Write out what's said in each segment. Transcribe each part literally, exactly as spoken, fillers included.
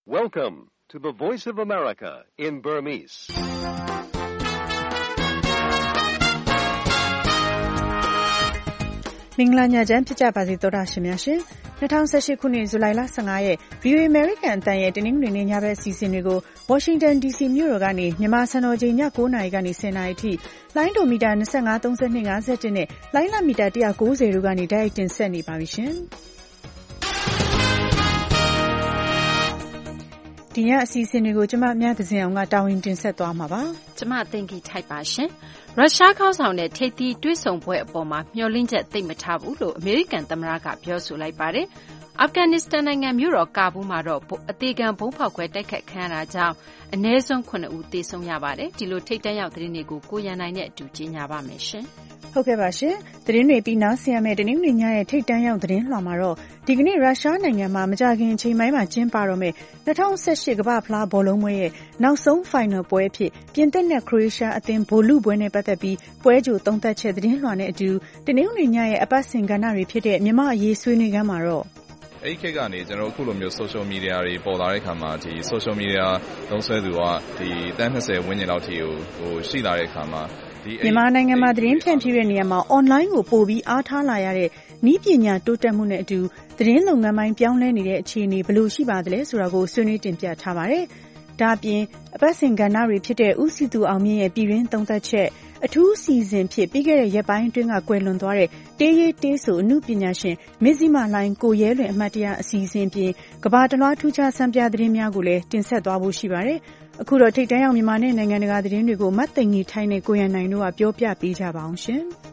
Welcome to the Voice of America in Burmese. ။မင်္ဂလာညချမ်းဖြစ်ကြပါစေသောတာရှင်များရှင်။၂၀၁၈ခုနှစ်ဇူလိုင်လ၁၅ရက် ဗီအိုအေ American အသံရဲ့တနင်္ဂနွေနေ့ညဘက်အစီအစဉ်တွေကို Washington ဒီ စီ မြို့တော်ကနေမြန်မာစံတော်ချိန်ည၉နာရီကနေ၁၀နာရီထိလိုင်းဒိုမီတာ၂၅ ၃၂ ၅၁နဲ့လိုင်းလမီတာ၁၉၀တို့ကနေတိုက်ရိုက်တင်ဆက်နေပါပြီရှင်။ဒီညအစီအစဉ်တွေကိုကျမမြတ်သဇင်အောင်ကတာဝန်တင်ဆက်သွားမှာပါ။ကျမသိင်္ဂီထိုက်ပါရှင်။ရုရှားခေါင်းဆောင်တဲ့ထိပ်သီးတွေ့ဆုံပွဲအပေါ်မှာမျှော်လင့်ချက်သိပ်မထားဘူးလို့အမေရိကန်သမ္မတကပြောဆိုလိုက်ပါတယ်။အာဖဂန်နစ္စတန်နိုင်ငံမြို့တော်ကာဘူးမှာတော့အသေးခံဗုံးဖောက်ခွဲတိုက်ခိုက်ခံရတာကြောင့်အနည်းဆုံးခုနှစ်ဦးသေဆုံးရပါတယ်။ဒီလိုထိပ်တန်းရောက်သတင်းတွေကိုကိုရန်နိုင်နဲ့အတူကြီးညာပါမယ်ရှင်။ဟုတ်ကဲ့ပါရှင်။သတင်းတွေပြီးနောက်ဆက်ရမယ့်တနင်္ဂနွေညရဲ့ထိပ်တန်းရောက်သတင်းလွှာမှာတော့ဒီကနေ့ရုရှားနိုင်ငံမှာမကြာခင်အချိန်ပိုင်းမှာကျင်းပတော့မယ့်၂၀၁၈ကမ္ဘာ့ဖလားဘောလုံးပွဲရဲ့နောက်ဆုံး final ပွဲအဖြစ်ပြင်သစ်နဲ့ခရိုအေးရှားအသင်းဗိုလ်လုပွဲနဲ့ပတ်သက်ပြီးပွဲကြိုသုံးသပ်ချက်သတင်းလွှာနဲ့အတူတနင်္ဂနွေညရဲ့အပတ်စဉ်ကဏ္ဍတွေဖြစ်တဲ့မြန်မာအရေးဆွေးနွေးခန်းမှာတော့အဲ့ဒီခေတ်ကနေကျွန်တော်အခုလိုမျိုး social media တွေပေါ်လာတဲ့အခါမှာဒီ social media သုံးစွဲသူကဒီတန်း၂၀ဝန်းကျင်လောက်ထိကိုဟိုရှိလာတဲ့အခါမှာမြန်မာနိုင်ငံမှာသတင်းဖြန့်ဖြူးတဲ့နေရာမှာ online ကိုပို့ပြီးအားထားလာရတဲ့နည်းပညာတိုးတက်မှုနဲ့အတူသတင်းလုပ်ငန်းပိုင်းပြောင်းလဲနေတဲ့အခြေအနေဘယ်လိုရှိပါသလဲဆိုတာကိုဆွေးနွေးတင်ပြထားပါတယ်။ဒါ့အပြင်အပတ်စဉ်ကဏ္ဍတွေဖြစ်တဲ့ဦးစီသူအောင်မြင့်ရဲ့ပြည်တွင်းသုံးသပ်ချက်အထူးစီစဉ်ဖြစ်ပြီးခဲ့တဲ့ရက်ပိုင်းအတွင်းကကွယ်လွန်သွားတဲ့တေးရေးတေးဆိုအမှုပညာရှင်မဇ္ဈိမလိုင်းကိုရဲလွင်အမတ်တရားအစီအစဉ်ပြင်ကဘာတလွှားထူးခြားစံပြသတင်းများကိုလည်းတင်ဆက်သွားဖို့ရှိပါတယ်။အခုတော့ထိပ်တန်းရောက်မြန်မာနဲ့နိုင်ငံတကာသတင်းတွေကိုမတ်သိင်္ဂီထိုင်းနဲ့ကိုရန်နိုင်တို့ကပြောပြပေးကြပါအောင်ရှင်။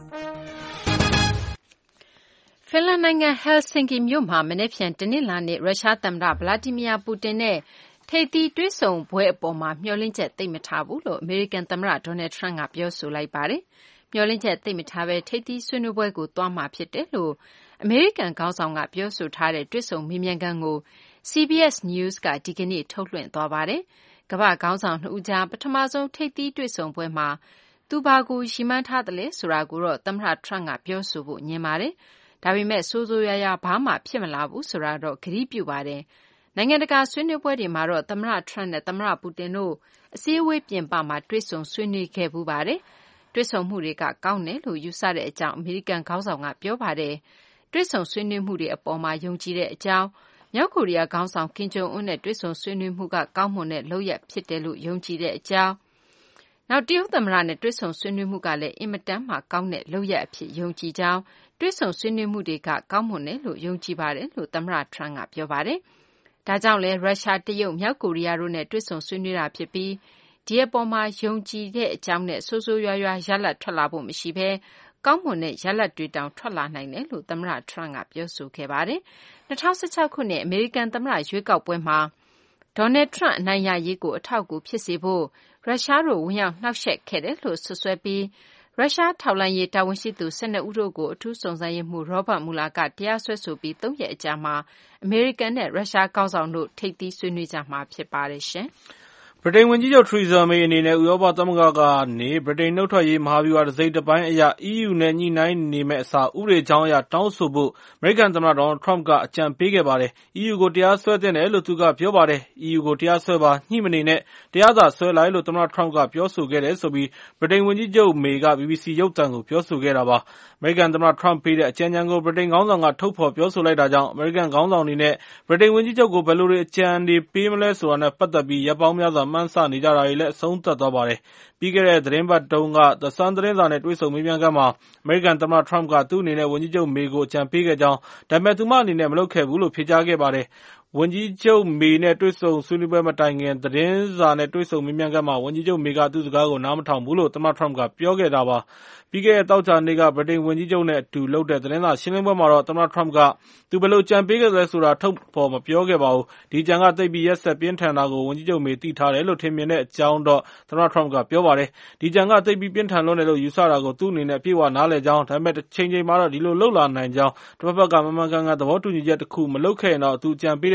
ဖင်လန်နိုင်ငံဟယ်ဆင်ကီမြို့မှာမနေ့ဖြန်တနင်္လာနေ့ရုရှားသမ္မတဗလာဒီမီယာပူတင်နဲ့ထိပ်သီးတွေ့ဆုံပွဲအပေါ်မှာမျှော်လင့်ချက်သိပ်မထားဘူးလို့အမေရိကန်သမ္မတဒေါ်နယ်ထရန့်ကပြောဆိုလိုက်ပါတယ်။မျှော်လင့်ချက်သိပ်မထားဘဲထိပ်သီးဆွေးနွေးပွဲကိုသွားမှာဖြစ်တယ်လို့အမေရိကန်ခေါင်းဆောင်ကပြောဆိုထားတဲ့တွေ့ဆုံမေးမြန်းခန်းကို စီ ဘီ အက်စ် News ကဒီကနေ့ထုတ်လွှင့်သွားပါတယ်။ကမ္ဘာ့ခေါင်းဆောင်နှစ်ဦးကြားပထမဆုံးထိပ်သီးတွေ့ဆုံပွဲမှာသူဘာကိုရည်မှန်းထားသလဲဆိုတာကိုတော့သမ္မတထရန့်ကပြောဆိုဖို့ညင်ပါတယ်။ဒါပေမဲ့ဆိုးဆိုးရွားရွားဘာမှဖြစ်မလာဘူးဆိုတာတော့ကတိပြုပါတယ်။နိုင်ငံတကာဆွေးနွေးပွဲတွေမှာတော့သမ္မတထရန့်နဲ့သမ္မတပူတင်တို့အစည်းအဝေးပြင်ပမှာတွေ့ဆုံဆွေးနွေးခဲ့ဘူးပါတယ်။တွေ့ဆုံမှုတွေကကောင်းတယ်လို့ယူဆတဲ့အကြောင်းအမေရိကန်ခေါင်းဆောင်ကပြောပါတယ်။တွေ့ဆုံဆွေးနွေးမှုတွေအပေါ်မှာယုံကြည်တဲ့အကြောင်းမြောက်ကိုရီးယားခေါင်းဆောင်ကင်ဂျုံအွန်းနဲ့တွေ့ဆုံဆွေးနွေးမှုကကောင်းမွန်တဲ့လုပ်ရပ်ဖြစ်တယ်လို့ယုံကြည်တဲ့အကြောင်းနောက်တရုတ်သမ္မတနဲ့တွေ့ဆုံဆွေးနွေးမှုကလည်းအင်မတန်မှကောင်းတဲ့လုပ်ရပ်အဖြစ်ယုံကြည်ကြောင်းတွေ့ဆုံဆွေးနွေးမှုတွေကကောင်းမွန်တယ်လို့ယုံကြည်ပါတယ်လို့သမ္မတထရန့်ကပြောပါတယ်။ဒါကြောင့်လဲရုရှားတရုတ်မြောက်ကိုရီးယားတို့နဲ့တွေ့ဆုံဆွေးနွေးတာဖြစ်ပြီးဒီအပေါ်မှာယုံကြည်တဲ့အကြောင်းနဲ့ဆိုးဆိုးရွားရွားရလဒ်ထွက်လာဖို့မရှိဘဲကောင်းမွန်တဲ့ရလဒ်တွေတောင်ထွက်လာနိုင်တယ်လို့သမ္မတထရန့်ကပြောဆိုခဲ့ပါတယ်။၂၀၁၆ခုနှစ်အမေရိကန်သမ္မတရွေးကောက်ပွဲမှာဒေါ်နယ်ထရန့်အနိုင်ရရေးကိုအထောက်အကူဖြစ်စေဖို့ရုရှားတို့ဝင်ရောက်နှောက်ယှက်ခဲ့တယ်လို့ဆွဆွဲပြီးရုရှားထောက်လှမ်းရေးတာဝန်ရှိသူ၁၂ဦးတို့ကိုအထူးစုံစမ်းရေးမှူးရောဘတ်မူလာကတရားစွဲဆိုပြီးသုံးရက်အကြာမှာအမေရိကန်နဲ့ရုရှားခေါင်းဆောင်တို့ထိပ်သီးဆွေးနွေးကြမှာဖြစ်ပါတယ်ရှင်။ဗြိတိန်ဝန်ကြီးချုပ်ထရီဇာမေအနေနဲ့ဥရောပသမဂ္ဂကနေဗြိတိန်နှုတ်ထွက်ရေးမဟာဗျူဟာတစ်စိတ်တစ်ပိုင်းအရ အီးယူ နဲ့ညှိနှိုင်းနေမယ့်အစားဥပဒေကြောင်းအရတောင်းဆိုဖို့အမေရိကန်သမ္မတဒေါ်နယ်ထရန့်ကအကြံပေးခဲ့ပါတယ်။ အီးယူ ကိုတရားစွဲသင့်တယ်လို့သူကပြောပါတယ်။ အီးယူ ကိုတရားစွဲပါညှိမနေနဲ့တရားသာစွဲလိုက်လို့သမ္မတထရန့်ကပြောဆိုခဲ့တယ်ဆိုပြီးဗြိတိန်ဝန်ကြီးချုပ်မေက ဘီဘီစီ ရုပ်သံကိုပြောဆိုခဲ့တာပါ။အမေရိကန်သမ္မတထရန့်ပေးတဲ့အကြံဉာဏ်ကိုဗြိတိန်ခေါင်းဆောင်ကထုတ်ဖော်ပြောဆိုလိုက်တာကြောင့်အမေရိကန်ခေါင်းဆောင်အနေနဲ့ဗြိတိန်ဝန်ကြီးချုပ်ကိုဘယ်လိုတွေအကြံတွေပေးမလဲဆိုတာနဲ့ပတ်သက်ပြီးရက်ပေါင်းများစွာမှန်းဆနေကြတာတွေလည်းအဆုံးသတ်သွားပါတယ်။ပြီးခဲ့တဲ့သတင်းပတ်တုန်းက The Sun သတင်းစာနဲ့တွေ့ဆုံမေးမြန်းခန်းမှာအမေရိကန်သမ္မတထရန့်ကသူ့အနေနဲ့ဝန်ကြီးချုပ်မေကိုအကြံပေးခဲ့ကြောင်းဒါပေမဲ့သူမအနေနဲ့မလုပ်ခဲ့ဘူးလို့ဖြေကြားခဲ့ပါတယ်။ဝန်ကြီးချုပ်မေနဲ့တွေ့ဆုံဆွေးနွေးပွဲမတိုင်ခင်သတင်းစာနဲ့တွေ့ဆုံမေးမြန်းခန်းမှာဝန်ကြီးချုပ်မေကသူ့စကားကိုနားမထောင်ဘူးလို့သမ္မတထရန့်ကပြောခဲ့တာပါ။ပြီးခဲ့တဲ့သောကြာနေ့ကဗြိတိန်ဝန်ကြီးချုပ်နဲ့အတူလုပ်တဲ့သတင်းစာရှင်းလင်းပွဲမှာတော့သမ္မတထရန့်ကသူဘယ်လိုအကြံပေးခဲ့သလဲဆိုတာထုတ်ဖော်မပြောခဲ့ပါဘူး။ဒီအကြံကသိပ်ပြီးရက်စက်ပြင်းထန်တာကိုဝန်ကြီးချုပ်မေသိထားတယ်လို့ထင်မြင်တဲ့အကြောင်းတော့သမ္မတထရန့်ကပြောပါတယ်။ဒီအကြံကသိပ်ပြီးပြင်းထန်လွန်းတယ်လို့ယူဆတာကိုသူ့အနေနဲ့ပြေဝနားလည်ကြောင်းဒါပေမဲ့တစ်ချိန်ချိန်မှာတော့ဒီလိုလှုပ်လာနိုင်ကြောင်းတစ်ဖက်ဖက်ကမှန်မှန်ကန်ကန်သဘောတူညီချက်တစ်ခုမလုပ်ခဲ့ရင်တော့သူအကြံပေးတဲ့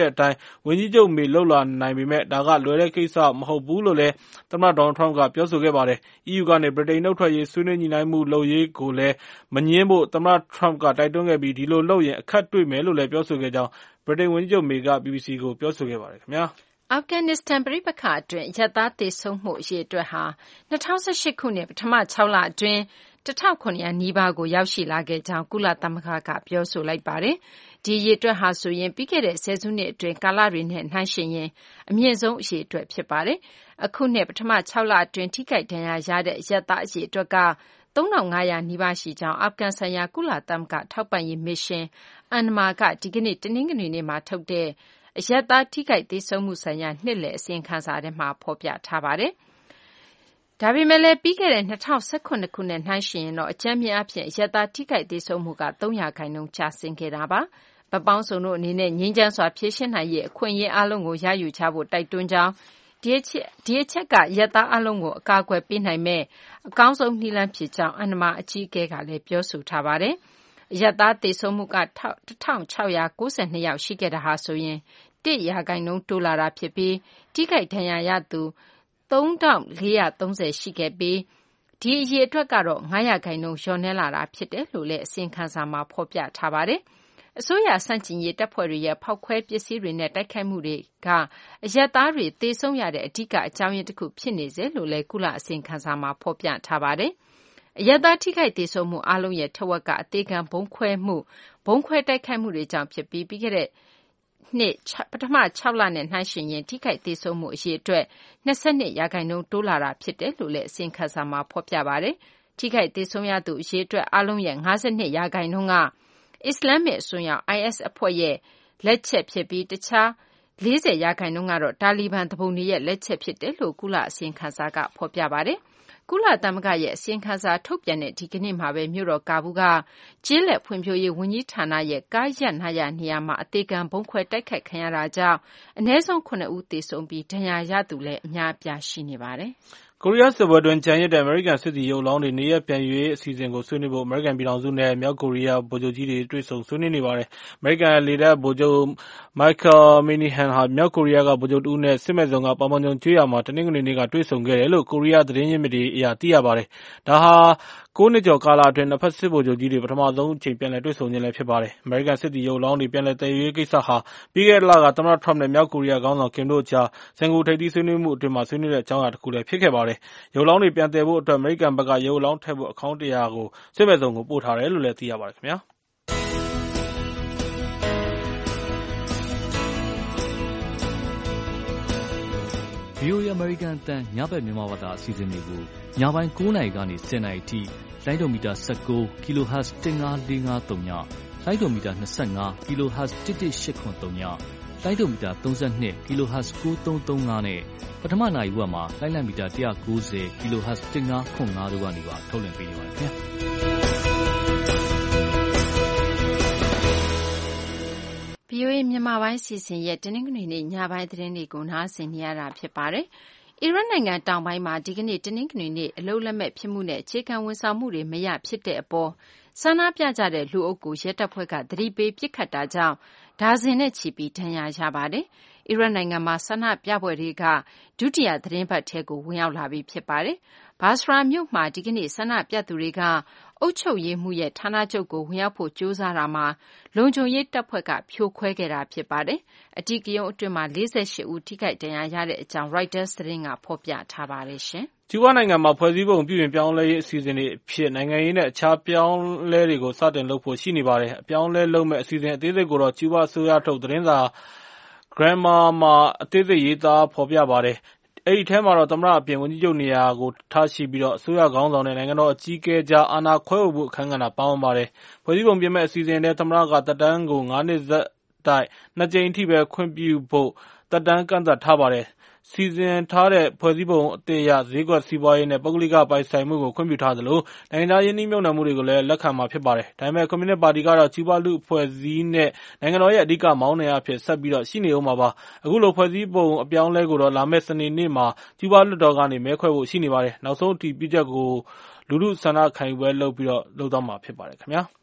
တဲ့အတိုင်းဝန်ကြီးချုပ်မေလှုပ်လာနိုင်ပေမဲ့ဒါကလွယ်တဲ့ကိစ္စမဟုတ်ဘူးလို့လည်းသမ္မတဒေါ်နယ်ထရမ့်ကပြောဆိုခဲ့ပါတယ်။ အီးယူကနေဗြိတိန်နှုတ်ထွက်ရေးဆွေးနွေးညှိနှိုင်းမှုလုပ်ရေးကိုလည်းမငြင်းဖို့သမ္မတထရမ့်ကတိုက်တွန်းခဲ့ပြီးဒီလိုလုပ်ရင်အခက်တွေ့မယ်လို့လည်းပြောဆိုခဲ့ကြောင်းဗြိတိန်ဝန်ကြီးချုပ်မေက ဘီဘီစီကိုပြောဆိုခဲ့ပါတယ်ခင်ဗျာအာဖဂန်နစ္စတန်ပဋိပက္ခအတွင်းအရပ်သားသေဆုံးမှုအရေအတွက်ဟာ၂၀၁၈ခုနှစ်ပထမ၆လအတွင်း၁၇၀၀နီးပါးကိုရောက်ရှိလာခဲ့ကြောင်းကုလသမဂ္ဂကပြောဆိုလိုက်ပါတယ်။ဒီအရေအတွက်ဟာဆိုရင်ပြီးခဲ့တဲ့ဆယ်စုနှစ်အတွင်းကာလတွေနဲ့နှိုင်းယှဉ်ရင်အမြင့်ဆုံးအရေအတွက်ဖြစ်ပါတယ်။အခုနှစ်ပထမ၆လအတွင်းထိခိုက်ဒဏ်ရာရတဲ့အရပ်သားအရေအတွက်ကသုံးထောင်ငါးရာနီးပါးရှိကြောင်းအာဖဂန်ဆိုင်ရာကုလသမဂ္ဂထောက်ပံ့ရေးမစ်ရှင်အန်မာကဒီကနေ့တနင်္ဂနွေနေ့မှာထုတ်တဲ့အရပ်သားထိခိုက်သေဆုံးမှုဆိုင်ရာနှစ်လည်အစီရင်ခံစာထဲမှာဖော်ပြထားပါတယ်။ဒါပေမဲ့လည်းပြီးခဲ့တဲ့၂၀၁၇ခုနှစ်နှိုင်းယှဉ်ရင်တော့အကြမ်းဖျင်းအားဖြင့်အရပ်သားထိခိုက်သေဆုံးမှုကသုံးရာခိုင်နှုန်းကျဆင်းခဲ့တာပါ။ဗပောင်းစုံတို့အနေနဲ့ငြိမ်းချမ်းစွာဖြေရှင်းနိုင်ရေးအခွင့်အရေးအားလုံးကိုရယူကြဖို့တိုက်တွန်းကြောင်းဒီအချက်ဒီအချက်ကရပ်သားအလုံးကိုအကာအကွယ်ပေးနိုင်မဲ့အကောင်းဆုံးနည်းလမ်းဖြစ်ကြောင်းအန်မာအကြီးအကဲကလည်းပြောဆိုထားပါတယ်။အရပ်သားသေဆုံးမှုကတစ်ထောင်ခြောက်ရာကိုးဆယ်နှစ်ယောက်ရှိခဲ့တာဟာဆိုရင်တစ်ရာခိုင်နှုန်းတိုးလာတာဖြစ်ပြီးထိခိုက်ဒဏ်ရာရသူသုံးထောင်လေးရာသုံးဆယ်ရှိခဲ့ပြီးဒီအရေအတွက်ကတော့ငါးရာခိုင်နှုန်းလျော့နည်းလာတာဖြစ်တယ်လို့လည်းအစီရင်ခံစာမှာဖော်ပြထားပါတယ်။အစိုးရစန့်ကျင်ရေးတပ်ဖွဲ့တွေရဲ့ဖောက်ခွဲပစ္စည်းတွေနဲ့တိုက်ခိုက်မှုတွေကအရပ်သားတွေသေဆုံးရတဲ့အဓိကအကြောင်းရင်းတစ်ခုဖြစ်နေစေလို့လည်းကုလအစီရင်ခံစာမှာဖော်ပြထားပါတယ်။အရပ်သားထိခိုက်သေဆုံးမှုအလုံးရဲ့ထက်ဝက်ကအသေးခံဘုံခွဲမှုဘုံခွဲတိုက်ခိုက်မှုတွေကြောင့်ဖြစ်ပြီးပြီးခဲ့တဲ့နှစ်ပထမ၆လနဲ့နှိုင်းယှဉ်ရင်ထိခိုက်သေဆုံးမှုအရေအတွက်၂၂ရာခိုင်နှုန်းတိုးလာတာဖြစ်တယ်လို့လည်းအစီရင်ခံစာမှာဖော်ပြပါတယ်။ထိခိုက်သေဆုံးရသူအရေအတွက်အလုံးရဲ့၅၂ရာခိုင်နှုန်းကအစ္စလာမစ်အစွန်းရောက် အိုင်အက်စ် အဖွဲ့ရဲ့လက်ချက်ဖြစ်ပြီးတခြား၄၀ရာခိုင်နှုန်းကတော့တာလီဘန်သူပုန်တွေရဲ့လက်ချက်ဖြစ်တယ်လို့ကုလအစီရင်ခံစာကဖော်ပြပါတယ်။ကုလသမဂ္ဂရဲ့အစီရင်ခံစာထုတ်ပြန်တဲ့ဒီကနေ့မှာပဲမြို့တော်ကာဘူးကကျေးလက်ဖွံ့ဖြိုးရေးဝန်ကြီးဌာနရဲ့ကားရပ်နားရနေရာမှာအသေးခံဘုံခွဲတိုက်ခိုက်ခံရတာကြောင့်အနည်းဆုံးခုနှစ်ဦးသေဆုံးပြီးဒဏ်ရာရသူလည်းအများအပြားရှိနေပါတယ်။ကိုရီးယားစစ်ပွဲတွင်ကျန်ရစ်တဲ့အမေရိကန်စစ်သည်ရုပ်အလောင်းတွေနေရပ်ပြန်ယူရေးအစီအစဉ်ကိုဆွေးနွေးဖို့အမေရိကန်ပြည်ထောင်စုနဲ့မြောက်ကိုရီးယားဗိုလ်ချုပ်ကြီးတွေတွေ့ဆုံဆွေးနွေးနေပါတယ်။အမေရိကန်လေတပ်ဗိုလ်ချုပ် Michael Minihan ဟာမြောက်ကိုရီးယားကဗိုလ်ချုပ်တဦးနဲ့စစ်မဲ့ဇုံကပေါင်ပေါင်ဂျုံကျွေးရာမှာတနင်္ဂနွေနေ့ကတွေ့ဆုံခဲ့တယ်လို့ကိုရီးယားသတင်းရင်းမြစ်တွေအရသိရပါတယ်။ဒါဟာကိုးနှစ်ကျော်ကာလအတွင်းနှစ်ဖက်စစ်ဗိုလ်ချုပ်ကြီးတွေပထမဆုံးအကြိမ်ပြန်လည်တွေ့ဆုံခြင်းလည်းဖြစ်ပါတယ်။အမေရိကန်စစ်သည်ရုပ်အလောင်းတွေပြန်လည်သယ်ယူရေးကိစ္စဟာပြီးခဲ့တဲ့လကသမ္မတထရမ့်နဲ့မြောက်ကိုရီးယားခေါင်းဆောင်ကင်တို့ကြားစင်ကာပူထိပ်သီးဆွေးနွေးမှုအတွင်းမှာဆွေးနွေးတဲ့အကြောင်းအရာတစ်ခုလည်းဖြစ်ခဲ့ပါတယ်။ရုပ်အလောင်းတွေပြန်သယ်ဖို့အတွက်အမေရိကန်ဘက်ကရုပ်အလောင်းထည့်ဖို့အခေါင်းတရာကိုစစ်မဲ့ဇုံကိုပို့ထားတယ်လို့လည်းသိရပါတယ်ခင်ဗျာ။ဗွီအိုအေ American အသံညဘက်မြန်မာဘာသာအစီအစဉ်တွေကိုညပိုင်းကိုးနာရီကနေဆယ်နာရီထိလိုင်းဒိုမီတာ၁၉ kilohertz ၁၅၄၅၃ညလိုင်းဒိုမီတာ၂၅ kilohertz ၁၁၈၇၃ညလိုင်းဒိုမီတာ၃၂ kilohertz ၉၃၃၅နဲ့ပထမနာရီဝက်မှာလိုင်းလံမီတာ၁၉၀ kilohertz ၁၅ခွန်၅တို့ကနေပါထုတ်လွှင့်ပေးနေပါတယ်ခင်ဗျာဗွီအိုအေမြန်မာပိုင်းစီစဉ်ရဲ့တနင်္ဂနွေနေ့ညပိုင်းသတင်းတွေကိုနားဆင်နေရတာဖြစ်ပါတယ်။အီရတ်နိုင်ငံတောင်ပိုင်းမှာဒီကနေ့တနင်္ဂနွေနေ့အလုပ်လက်မဲ့ဖြစ်မှုနဲ့အခြေခံဝန်ဆောင်မှုတွေမရဖြစ်တဲ့အပေါ်ဆန္ဒပြကြတဲ့လူအုပ်ကိုရဲတပ်ဖွဲ့ကသတိပေးပစ်ခတ်တာကြောင့်ဒါဇင်နဲ့ချီပြီးဒဏ်ရာရပါတယ်။အီရတ်နိုင်ငံမှာဆန္ဒပြပွဲတွေကဒုတိယသတင်းပတ်ထဲကိုဝင်ရောက်လာပြီးဖြစ်ပါတယ်။ဘာစရာမြို့မှာဒီကနေ့ဆန္ဒပြသူတွေကအုပ်ချုပ်ရေးမှုရဲ့ဌာနချုပ်ကိုဝင်ရောက်ဖို့ကြိုးစားတာမှာလုံခြုံရေးတပ်ဖွဲ့ကဖြိုခွဲခဲ့တာဖြစ်ပါတယ်။အဓိကရုဏ်းအတွင်းမှာ၄၈ဦးထိခိုက်ဒဏ်ရာရတဲ့အကြောင်း Reuters သတင်းကဖော်ပြထားပါတယ်ရှင်။ကျူးဘားနိုင်ငံမှာဖွဲ့စည်းပုံပြုပြင်ပြောင်းလဲရေးအစီအစဉ်တွေအဖြစ်နိုင်ငံရေးနဲ့အခြားပြောင်းလဲတွေကိုစတင်လုပ်ဖို့ရှိနေပါတယ်။အပြောင်းလဲလုပ်မဲ့အစီအစဉ်အသေးစိတ်ကိုတော့ကျူးဘားအစိုးရထုတ်သတင်းစာ Granma မှာအသေးစိတ်ရေးသားဖော်ပြပါတယ်။အဲဒီထဲမှာတော့သမ္မတအပြင်ဝန်ကြီးချုပ်နေရာကိုထားရှိပြီးတော့အစိုးရခေါင်းဆောင်နဲ့နိုင်ငံတော်အကြီးအကဲကြားအာဏာခွဲဝေဖို့အခန်းကဏ္ဍပါဝင်ပါတယ်။ဖွဲ့စည်းပုံပြင်မဲ့အစီအစဉ်နဲ့သမ္မတကသက်တမ်းကိုငါးနှစ်ဆက်တိုက်နှစ်ကြိမ်အထိပဲခွင့်ပြုဖို့သက်တမ်းကန့်သတ်ထားပါတယ်။စီစဉ်ထားတဲ့ဖွဲ့စည်းပုံအသစ်အရဈေးကွက်စီးပွားရေးနဲ့ပုဂ္ဂလိကပိုင်ဆိုင်မှုကိုခွင့်ပြုထားသလိုနိုင်ငံခြားရင်းနှီးမြှုပ်နှံမှုတွေကိုလည်းလက်ခံမှာဖြစ်ပါတယ်။ဒါပေမဲ့ကွန်မြူနစ်ပါတီကတော့ကျူးဘားလူ့အဖွဲ့အစည်းနဲ့နိုင်ငံတော်ရဲ့အဓိကမောင်းနှင်အဖြစ်ဆက်ပြီးတော့ရှိနေဦးမှာပါ။အခုလိုဖွဲ့စည်းပုံအပြောင်းလဲကိုတော့လာမယ့်စနေနေ့မှာကျူးဘားလွှတ်တော်ကနေမဲခွဲဖို့ရှိနေပါတယ်။နောက်ဆုံးအတည်ပြုချက်ကိုလူထုဆန္ဒခံယူပွဲလုပ်ပြီးတော့လုပ်သွားမှာဖြစ်ပါတယ်ခင်ဗျာ။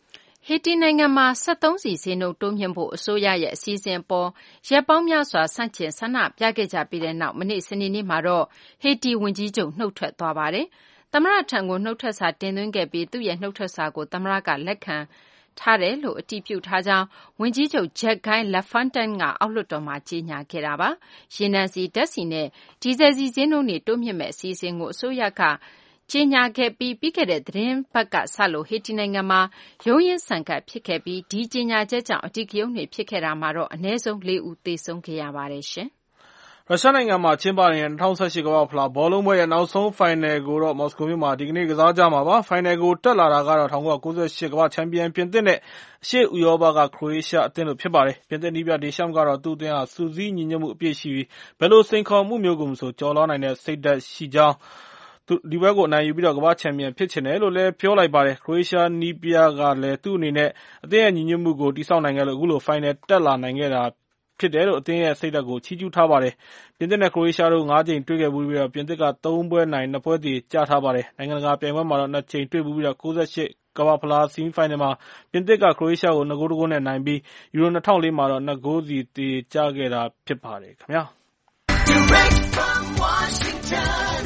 ဟေတီနိုင်ငံမှာစက်သုံးဆီဈေးနှုန်းတိုးမြှင့်ဖို့အစိုးရရဲ့အစီအစဉ်အပေါ်ရက်ပေါင်းများစွာဆန့်ကျင်ဆန္ဒပြခဲ့ကြပြီးတဲ့နောက်မနေ့စနေနေ့မှာတော့ဟေတီဝန်ကြီးချုပ်နှုတ်ထွက်သွားပါတယ်။သမ္မတထံကိုနှုတ်ထွက်စာတင်သွင်းခဲ့ပြီးသူ့ရဲ့နှုတ်ထွက်စာကိုသမ္မတကလက်ခံထားတယ်လို့အတည်ပြုထားကြောင်းဝန်ကြီးချုပ် Jacques Lafontaine ကအောက်လွှတ်တော်မှာကြေညာခဲ့တာပါ။ရေနံဆီ၊ဓာတ်ဆီနဲ့ဒီဇယ်ဆီဈေးနှုန်းတွေတိုးမြှင့်မယ့်အစီအစဉ်ကိုအစိုးရကကြေညာခဲ့ပြီးပြီးခဲ့တဲ့သီတင်းပတ်ကစလို့ဟေတီနိုင်ငံမှာရုန်းရင်းဆန်ခတ်ဖြစ်ခဲ့ပြီးဒီကြေညာချက်ကြောင့်အဓိကရုဏ်းတွေဖြစ်ခဲ့တာမှာတော့အနည်းဆုံးလေးဦးသေဆုံးခဲ့ရပါတယ်။ရုရှားနိုင်ငံမှာကျင်းပနေတဲ့၂၀၁၈ကမ္ဘာ့ဖလားဘောလုံးပွဲရဲ့နောက်ဆုံးဖိုင်နယ်ကိုတော့မော်စကိုမြို့မှာဒီကနေ့ကစားကြမှာပါ။ဖိုင်နယ်ကိုတက်လာတာကတော့၁၉၉၈ကမ္ဘာ့ချန်ပီယံပြင်သစ်နဲ့အရှေ့ဥရောပကခရိုအေးရှားအသင်းတို့ဖြစ်ပါတယ်။ပြင်သစ်နည်းပြဒေရှမ်ကတော့သူ့အသင်းဟာစုစည်းညီညွတ်မှုအပြည့်ရှိပြီးဘယ်လိုစိန်ခေါ်မှုမျိုးကိုမဆိုကျော်လွှားနိုင်တဲ့စိတ်ဓာတ်ရှိကြောင်းဒီပွဲကိုအနိုင်ယူပြီးတော့ကမ္ဘာ့ချန်ပီယံဖြစ်ချင်တယ်လို့လည်းပြောလိုက်ပါတယ်။ခရိုအေးရှားနည်းပြကလည်းသူ့အနေနဲ့အသင်းရဲ့ညီညွတ်မှုကိုတည်ဆောက်နိုင်ခဲ့လို့အခုလိုဖိုင်နယ်တက်လာနိုင်ခဲ့တာဖြစ်တယ်လို့အသင်းရဲ့စိတ်ဓာတ်ကိုချီးကျူးထားပါတယ်။ပြင်သစ်နဲ့ခရိုအေးရှားတို့ငါးကြိမ်တွေ့ခဲ့ပြီးတော့ပြင်သစ်ကသုံးပွဲနိုင်နှစ်ပွဲသရေကျထားပါတယ်။နိုင်ငံတကာပြိုင်ပွဲမှာတော့နှစ်ကြိမ်တွေ့ပြီးတော့၉၈ကမ္ဘာ့ဖလားဆီမီဖိုင်နယ်မှာပြင်သစ်ကခရိုအေးရှားကိုနှစ်ဂိုးတစ်ဂိုးနဲ့နိုင်ပြီးယူရို၂၀၀၄မှာတော့နှစ်ဂိုးစီသရေကျခဲ့တာဖြစ်ပါတယ်ခင်ဗျာ။ Direct from Washington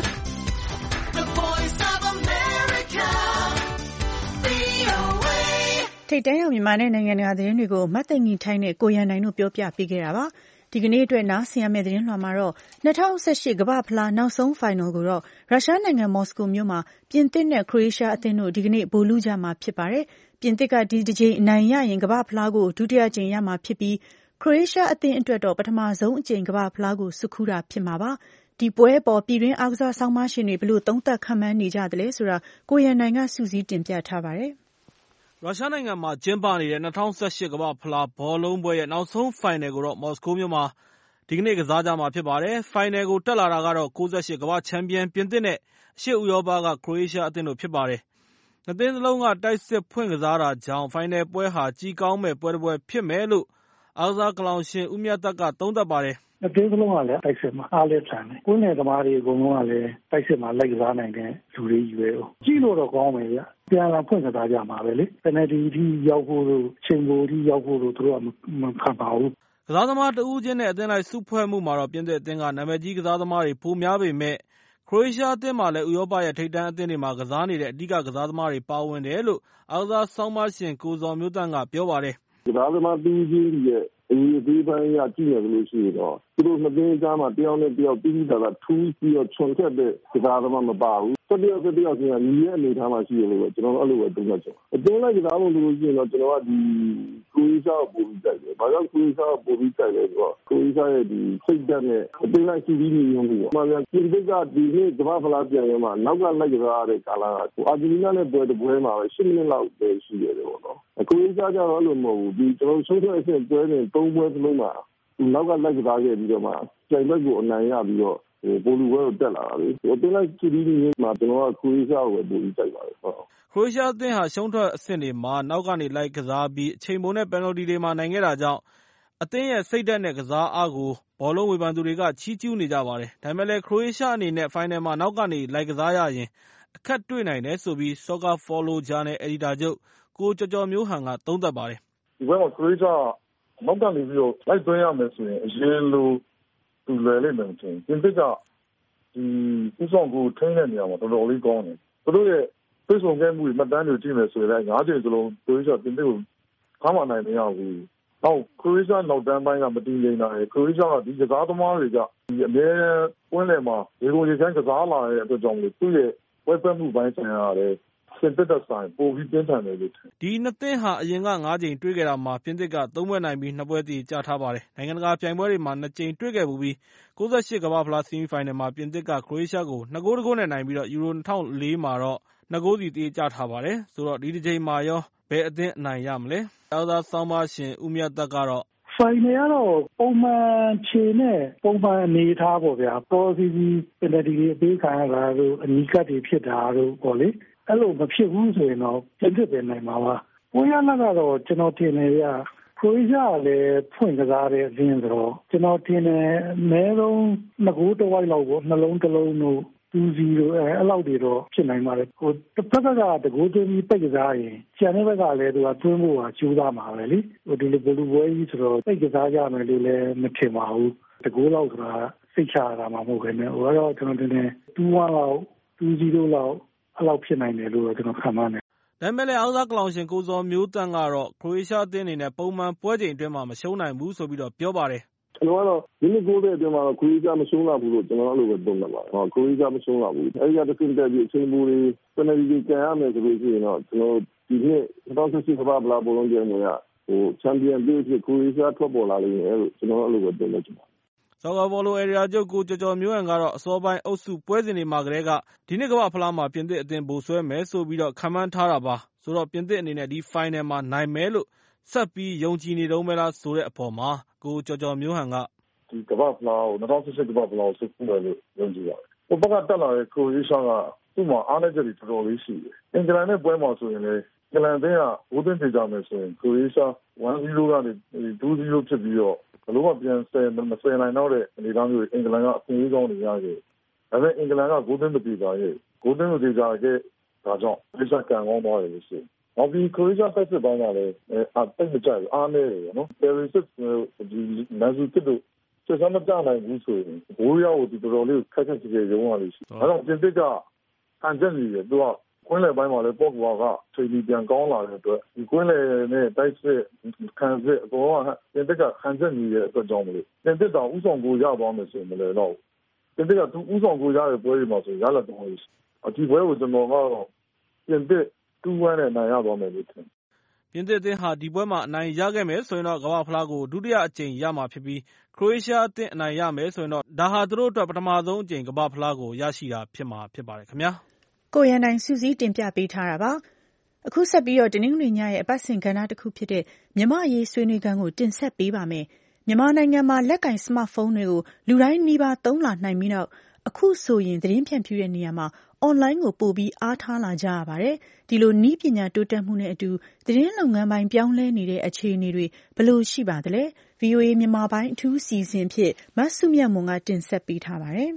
ထိပ်တန်းရောက်မြန်မာနဲ့နိုင်ငံတကာသတင်းတွေကိုမတ်သိင်္ဂီထိုင်းနဲ့ကိုရန်နိုင်တို့ပြောပြပေးခဲ့တာပါ။ဒီကနေ့အတွက်နားဆင်ရမယ့်သတင်းလွှာမှာတော့၂၀၁၈ကမ္ဘာ့ဖလားနောက်ဆုံးဖိုင်နယ်ကိုတော့ရုရှားနိုင်ငံမော်စကိုမြို့မှာပြင်သစ်နဲ့ခရိုအေးရှားအသင်းတို့ဒီကနေ့ဗိုလ်လုကြမှာဖြစ်ပါတယ်။ပြင်သစ်ကဒီတစ်ကြိမ်အနိုင်ရရင်ကမ္ဘာ့ဖလားကိုဒုတိယကြိမ်ရမှာဖြစ်ပြီးခရိုအေးရှားအသင်းအတွက်တော့ပထမဆုံးအကြိမ်ကမ္ဘာ့ဖလားကိုဆွတ်ခူးတာဖြစ်မှာပါ။ဒီပွဲပေါ်ပြည်တွင်းအားကစားဆောင်းပါးရှင်တွေဘယ်လိုသုံးသပ်ခန့်မှန်းနေကြသလဲဆိုတာကိုရန်နိုင်ကစုစည်းတင်ပြထားပါတယ်။ရုရှားနိုင်ငံမှာကျင်းပနေတဲ့၂၀၁၈ကမ္ဘာ့ဖလားဘောလုံးပွဲရဲ့နောက်ဆုံးဖိုင်နယ်ကိုတော့မော်စကိုမြို့မှာဒီကနေ့ကစားကြမှာဖြစ်ပါတယ်။ဖိုင်နယ်ကိုတက်လာတာကတော့၉၈ကမ္ဘာ့ချန်ပီယံပြင်သစ်နဲ့အရှေ့ဥရောပကခရိုအေးရှားအသင်းတို့ဖြစ်ပါတယ်။နှစ်သင်းစလုံးကတိုက်စစ်ဖွင့်ကစားတာကြောင့်ဖိုင်နယ်ပွဲဟာကြည့်ကောင်းမဲ့ပွဲတစ်ပွဲဖြစ်မယ်လို့အားကစားကလောင်ရှင်ဦးမြတ်သက်ကသုံးသပ်ပါတယ်။နှစ်သင်းစလုံးကလည်းတိုက်စစ်မှာအားလည်းဆန်တယ်။ကိုယ်နဲ့သမားတွေအကုန်လုံးကလည်းတိုက်စစ်မှာလိုက်ကစားနိုင်တဲ့လူတွေကြီးပဲ။ကြည့်လို့တော့ကောင်းမယ်ဗျ။ပြန်လာဖွင့်ကစားကြမှာပဲလေပယ်နယ်တီအထိရောက်ဖို့လို့ချိန်ပိုအထိရောက်ဖို့လို့သူတို့ကမခံပါဘူးကစားသမားတဦးချင်းနဲ့အသင်းလိုက်စုဖွဲ့မှုမှာတော့ပြင်သစ်အသင်းကနာမည်ကြီးကစားသမားတွေပိုများပေမဲ့ခရိုအေးရှားအသင်းမှာလည်းဥရောပရဲ့ထိပ်တန်းအသင်းတွေမှာကစားနေတဲ့အဓိကကစားသမားတွေပါဝင်တယ်လို့အားကစားဆောင်းပါးရှင်ကိုဇော်မျိုးသန့်ကပြောပါတယ်ကစားသမားတဦးချင်းရဲ့အရေးအသေးပိုင်းရကြည့်ရလို့ရှိရင်တော့သူတို့နှစ်သင်းကြားမှာတယောက်နဲ့တယောက်ပြီးပြီးတာကထူးပြီးတော့ခြုံချက်တဲ့ကစားသမားမပါဘူးတတိယတတိယချင်းကညီရဲ့အနေထားမှာရှိရလို့ပဲကျွန်တော်တို့အဲ့လိုပဲသုံးသပ်ချင်အတင်းလိုက်ကစားလို့လို့ရှိရင်တော့ကျွန်တော်ကဒီကိုရီးရှားကိုပို့ပြီးတိုက်တယ်။ဘာကြောင့်ကိုရီးရှားကိုပို့ပြီးတိုက်လဲဆိုတော့ကိုရီးရှားရဲ့ဒီစိတ်ဓာတ်နဲ့အတင်းလိုက်စီးပြီးညီညွတ်မှုပေါ့။မှန်ပြန်ပြင်သစ်ကဒီနေ့ကမ္ဘာ့ဖလားပြန်ရမှာနောက်ကလိုက်ကစားရတဲ့ကာလကအာဂျင်တီးနားနဲ့ပွဲတစ်ပွဲမှာပဲ၈မိနစ်လောက်ပဲရှိရတယ်ပေါ့နော်။ကိုရီးရှားကျတော့အဲ့လိုမဟုတ်ဘူးဒီကျွန်တော်ဆုံးဖြတ်အဆင့်ပွဲနဲ့သုံးပွဲစလုံးမှာနောက်ကလိုက်ကစားခဲ့ပြီးတော့မှကြိုင်ဘက်ကိုအနိုင်ရပြီးတော့ပိုလူဝဲကိုတက်လာတာလေ။အတင်းလိုက်စီးပြီးညီမှာကျွန်တော်ကခရိုအေးရှားကိုပဲပိုပြီးတိုက်ပါတယ်ဟုတ်ခရိုအေးရှားအသင်းဟာရှုံးထွက်အဆင့်တွေမှာနောက်ကနေလိုက်ကစားပြီးအချိန်ပိုနဲ့ပယ်နယ်တီတွေမှာနိုင်ခဲ့တာကြောင့်အသင်းရဲ့စိတ်ဓာတ်နဲ့ကစားအားကိုဘောလုံးဝေဖန်သူတွေကချီးကျူးနေကြပါတယ်။ဒါပေမဲ့လည်းခရိုအေးရှားအနေနဲ့ဖိုင်နယ်မှာနောက်ကနေလိုက်ကစားရရင်အခက်တွေ့နိုင်တယ်ဆိုပြီး Soccer Follow ဂျာနယ်အယ်ဒီတာချုပ်ကိုကျော်ကျော်မျိုးဟန်ကသုံးသပ်ပါတယ်။ဒီဘက်မှာခရိုအေးရှားနောက်ကနေပြီးတော့လိုက်သွင်းရမယ်ဆိုရင်အရင်လိုသူလွယ်လိမ့်မယ်ထင်ပြင်သစ်ကဒီဥဆောင်ကိုထိန်းတဲ့နေရာမှာတော်တော်လေးကောင်းတယ်။သူတို့ရဲ့ပြေဆုံးခဲ့မှုတွေမှတ်တမ်းတွေကြည့်မယ်ဆိုရင်ငါးကြိမ်စလုံးခရိုအေးရှားပြင်သစ်ကိုခါမှနိုင်မရဘူး။နောက်ခရိုအေးရှားနောက်တန်းပိုင်းကမတည်ငြိမ်တာရယ်ခရိုအေးရှားကဒီကစားသမားတွေကဒီအမြဲဝင်းလယ်မှာရေကုန်ရေချမ်းကစားလာတဲ့အတွက်ကြောင့်လို့သူ့ရဲ့ဝက်ပတ်မှုပိုင်းဆိုင်ရာတွေပြင်သစ်သက်ဆိုင်ပိုပြီးပြင်းထန်တယ်လို့ထင်ဒီနှစ်သင်းဟာအရင်ကငါးကြိမ်တွေ့ခဲ့တာမှာပြင်သစ်ကသုံးပွဲနိုင်ပြီးနှစ်ပွဲသရေကျထားပါတယ်။နိုင်ငံတကာပြိုင်ပွဲတွေမှာနှစ်ကြိမ်တွေ့ခဲ့ပူပြီး၉၈ကမ္ဘာ့ဖလားဆီမီဖိုင်နယ်မှာပြင်သစ်ကခရိုအေးရှားကိုနှစ်ဂိုးတစ်ဂိုးနဲ့နိုင်ပြီးတော့ယူရို၂၀၀၄မှာတော့နှစ်ဂိုးစီသရေကျထားပါတယ်။ဆိုတော့ဒီတစ်ကြိမ်မှာရောဘယ်အသင်းအနိုင်ရမလဲ။အားကစားဆောင်းပါးရှင်ဦးမြတ်သက်ကတော့ဖိုင်နယ်ကတော့ပုံမှန်ခြေနဲ့ပုံမှန်အနေထားပေါ့ဗျာ။ပေါ်စီစီပယ်နယ်တီတွေအပေးခံရတာတို့အနီးကပ်တွေဖြစ်တာတို့ပေါ့လေ။အဲ့လိုမဖြစ်ဘူးဆိုရင်တော့ပြင်သစ်ပဲနိုင်မှာပါ။ပွဲရလဒ်ကတော့ကျွန်တော်ထင်တယ်ဗျ။ခရိုအေးရှားကလည်းဖွင့်ကစားတဲ့အသင်းဆိုတော့ကျွန်တော်ထင်တယ်အနည်းဆုံးနှစ်ဂိုးတစ်ဝိုက်လောက်ပေါ့နှလုံးတစ်လုံးတို့ two zero အဲအဲ့လောက်တွေတော့ဖြစ်နိုင်ပါတယ်ဟိုတစ်ဖက်ကတကူသွင်းပြီးပိတ်ကစားရင်ကျန်တဲ့ဘက်ကလည်းသူကသွင်းဖို့ကကြိုးစားမှာပဲလေဟိုဒီလိုဘလူးပွဲကြီးဆိုတော့ပိတ်ကစားကြမယ်လို့လည်းမထင်ပါဘူးတကူလောက်ဆိုတာစိတ်ချရတာမှမဟုတ်ခင်နဲ့ဟိုကတော့ကျွန်တော်တင်တယ်two oneလောက်two zeroလောက်အဲ့လောက်ဖြစ်နိုင်တယ်လို့ကျွန်တော်ခန့်မှန်းတယ်ဒါပေမဲ့လည်းအောက်စားကလောင်ရှင်ကိုစောမျိုးတန်းကတော့ခရိုအေးရှားအသင်းအနေနဲ့ပုံမှန်ပွဲချိန်အတွင်းမှာမရှုံးနိုင်ဘူးဆိုပြီးတော့ပြောပါတယ်ကျွန်တော်ကတော့ဒီနေ့ကိုတဲ့အတွင်းမှာခရိုအေးရှားမရှုံးလာဘူးလို့ကျွန်တော်အဲ့လိုပဲသုံးသပ်ပါတယ်ဟောခရိုအေးရှားမရှုံးလာဘူးအဲ့ဒီကတစ်ဆင့်တက်ပြီးအချိန်မူတွေပယ်နယ်တီကြံရမယ်ဆိုလို့ရှိရင်တော့ကျွန်တော်ဒီနေ့တော့ဆက်စစ်ကဘာဘလာဘောလုံးကျင်းတွေကဟိုချန်ပီယံပေးဖြစ်ခရိုအေးရှားထွက်ပေါ်လာလိမ့်မယ်လို့ကျွန်တော်အဲ့လိုပဲသုံးသပ်ချင်ပါတယ်ဆော်ကာဘောလိုအေရီယာချုပ်ကိုကျော်ကျော်မျိုးဟန်ကတော့အစောပိုင်းအုပ်စုပွဲစဉ်တွေမှာကတည်းကဒီနှစ်ကမ္ဘာ့ဖလားမှာပြင်သစ်အသင်းဗိုလ်စွဲမယ်ဆိုပြီးတော့ခန့်မှန်းထားတာပါဆိုတော့ပြင်သစ်အနေနဲ့ဒီဖိုင်နယ်မှာနိုင်မယ်လို့ဆက်ပြီးယုံကြည်နေတော့မလားဆိုတဲ့အပေါ်မှာကိုကျော်ကျော်မျိုးဟန်ကဒီကမ္ဘာ့ဖလားကိုtwenty sixteenကမ္ဘာ့ဖလားကိုစစ်ပွဲလို့ယုံကြည်ပါတယ်။ဟိုဘက်ကတက်လာတဲ့ခရိုအေးရှားကသူ့မှာအားနည်းချက်တွေတော်တော်လေးရှိတယ်။အင်္ဂလန်နဲ့ပွဲမှာဆိုရင်လည်းအင်္ဂလန်အသင်းကဘိုးသွင်းပြေကြမယ်ဆိုရင်ခရိုအေးရှားone zeroကနေtwo zeroဖြစ်ပြီးတော့ဘလို့မှပြန်ဆယ်မဆယ်နိုင်တော့တဲ့အနေအထားမျိုးအင်္ဂလန်ကအခွင့်အရေးကောင်းနေရခဲ့။ဒါပေမဲ့အင်္ဂလန်ကဘိုးသွင်းပြေကြရဲ့ဘိုးသွင်းပြေကြရဲ့ဒါကြောင့်ခရိုအေးရှားကန်ကောင်းသွားတယ်လို့ဆို။နောက်ပြီးခရိုအေးရှားဖက်စစ်ပိုင်းကလည်းအတိတ်မကြိုက်ဘူးအားနည်းတယ်နော်။ Perisic ဒီမန်ဇူကစ်တို့ဆက်စမ်းမကြနိုင်ဘူးဆိုရင်ဘိုးရောက်ဒီတော်တော်လေးခက်ခက်ကြည့်ကြရုံးရလို့ရှိတယ်။အဲတော့ပြင်သစ်ကဟန်ချက်နေတယ်သူကကွင်းလယ်ပိုင်းမှာလည်းပေါ့ကွာကချိန်ပြီးပြန်ကောင်းလာတဲ့အတွက်ဒီကွင်းလယ်နဲ့တိုက်စစ်ခံစစ်အကုန်လုံးပြင်သစ်ကဟန်ချက်နေတဲ့အတွက်ကြောင့်မလို့ပြင်သစ်တောင်ဥဆောင်ကိုရသွားမယ်ဆိုရင်လည်းတော့ပြင်သစ်ကသူဥဆောင်ကိုရတဲ့ပွဲတွေမှာဆိုရလာတော့အဒီပွဲကိုကျွန်တော်ကတော့ပြင်သစ်two oneနဲ့နိုင်ရသွားမယ်လို့ထင်ပြင်သစ်အသင်းဟာဒီပွဲမှာအနိုင်ရခဲ့မယ်ဆိုရင်တော့ကမ္ဘာ့ဖလားကိုဒုတိယအကြိမ်ရမှာဖြစ်ပြီးခရိုအေးရှားအသင်းအနိုင်ရမယ်ဆိုရင်တော့ဒါဟာသူတို့အတွက်ပထမဆုံးအကြိမ်ကမ္ဘာ့ဖလားကိုရရှိတာဖြစ်မှာဖြစ်ပါတယ်ခင်ဗျာကိုရန်နိုင်စုစည်းတင်ပြပေးထားတာပါအခုဆက်ပြီးတော့တနင်္ဂနွေညရဲ့အပတ်စဉ်ကဏ္ဍတစ်ခုဖြစ်တဲ့မြန်မာ့အရေးဆွေးနွေးခန်းကိုတင်ဆက်ပေးပါမယ်မြန်မာနိုင်ငံမှာလက်ကင်စမတ်ဖုန်းတွေကိုလူတိုင်းနှီးပါသုံးလာနိုင်ပြီးနောက်အခုဆိုရင်သတင်းဖြန့်ဖြူးတဲ့နေရာမှာအွန်လိုင်းကိုပို့ပြီးအားထားလာကြရပါတယ်ဒီလိုနည်းပညာတိုးတက်မှုနဲ့အတူသတင်းလုပ်ငန်းပိုင်းပြောင်းလဲနေတဲ့အခြေအနေတွေဘယ်လိုရှိပါသလဲ ဗွီအိုအေ မြန်မာပိုင်းအထူးစီစဉ်ဖြစ်မဆုမြတ်မွန်ကတင်ဆက်ပေးထားပါတယ်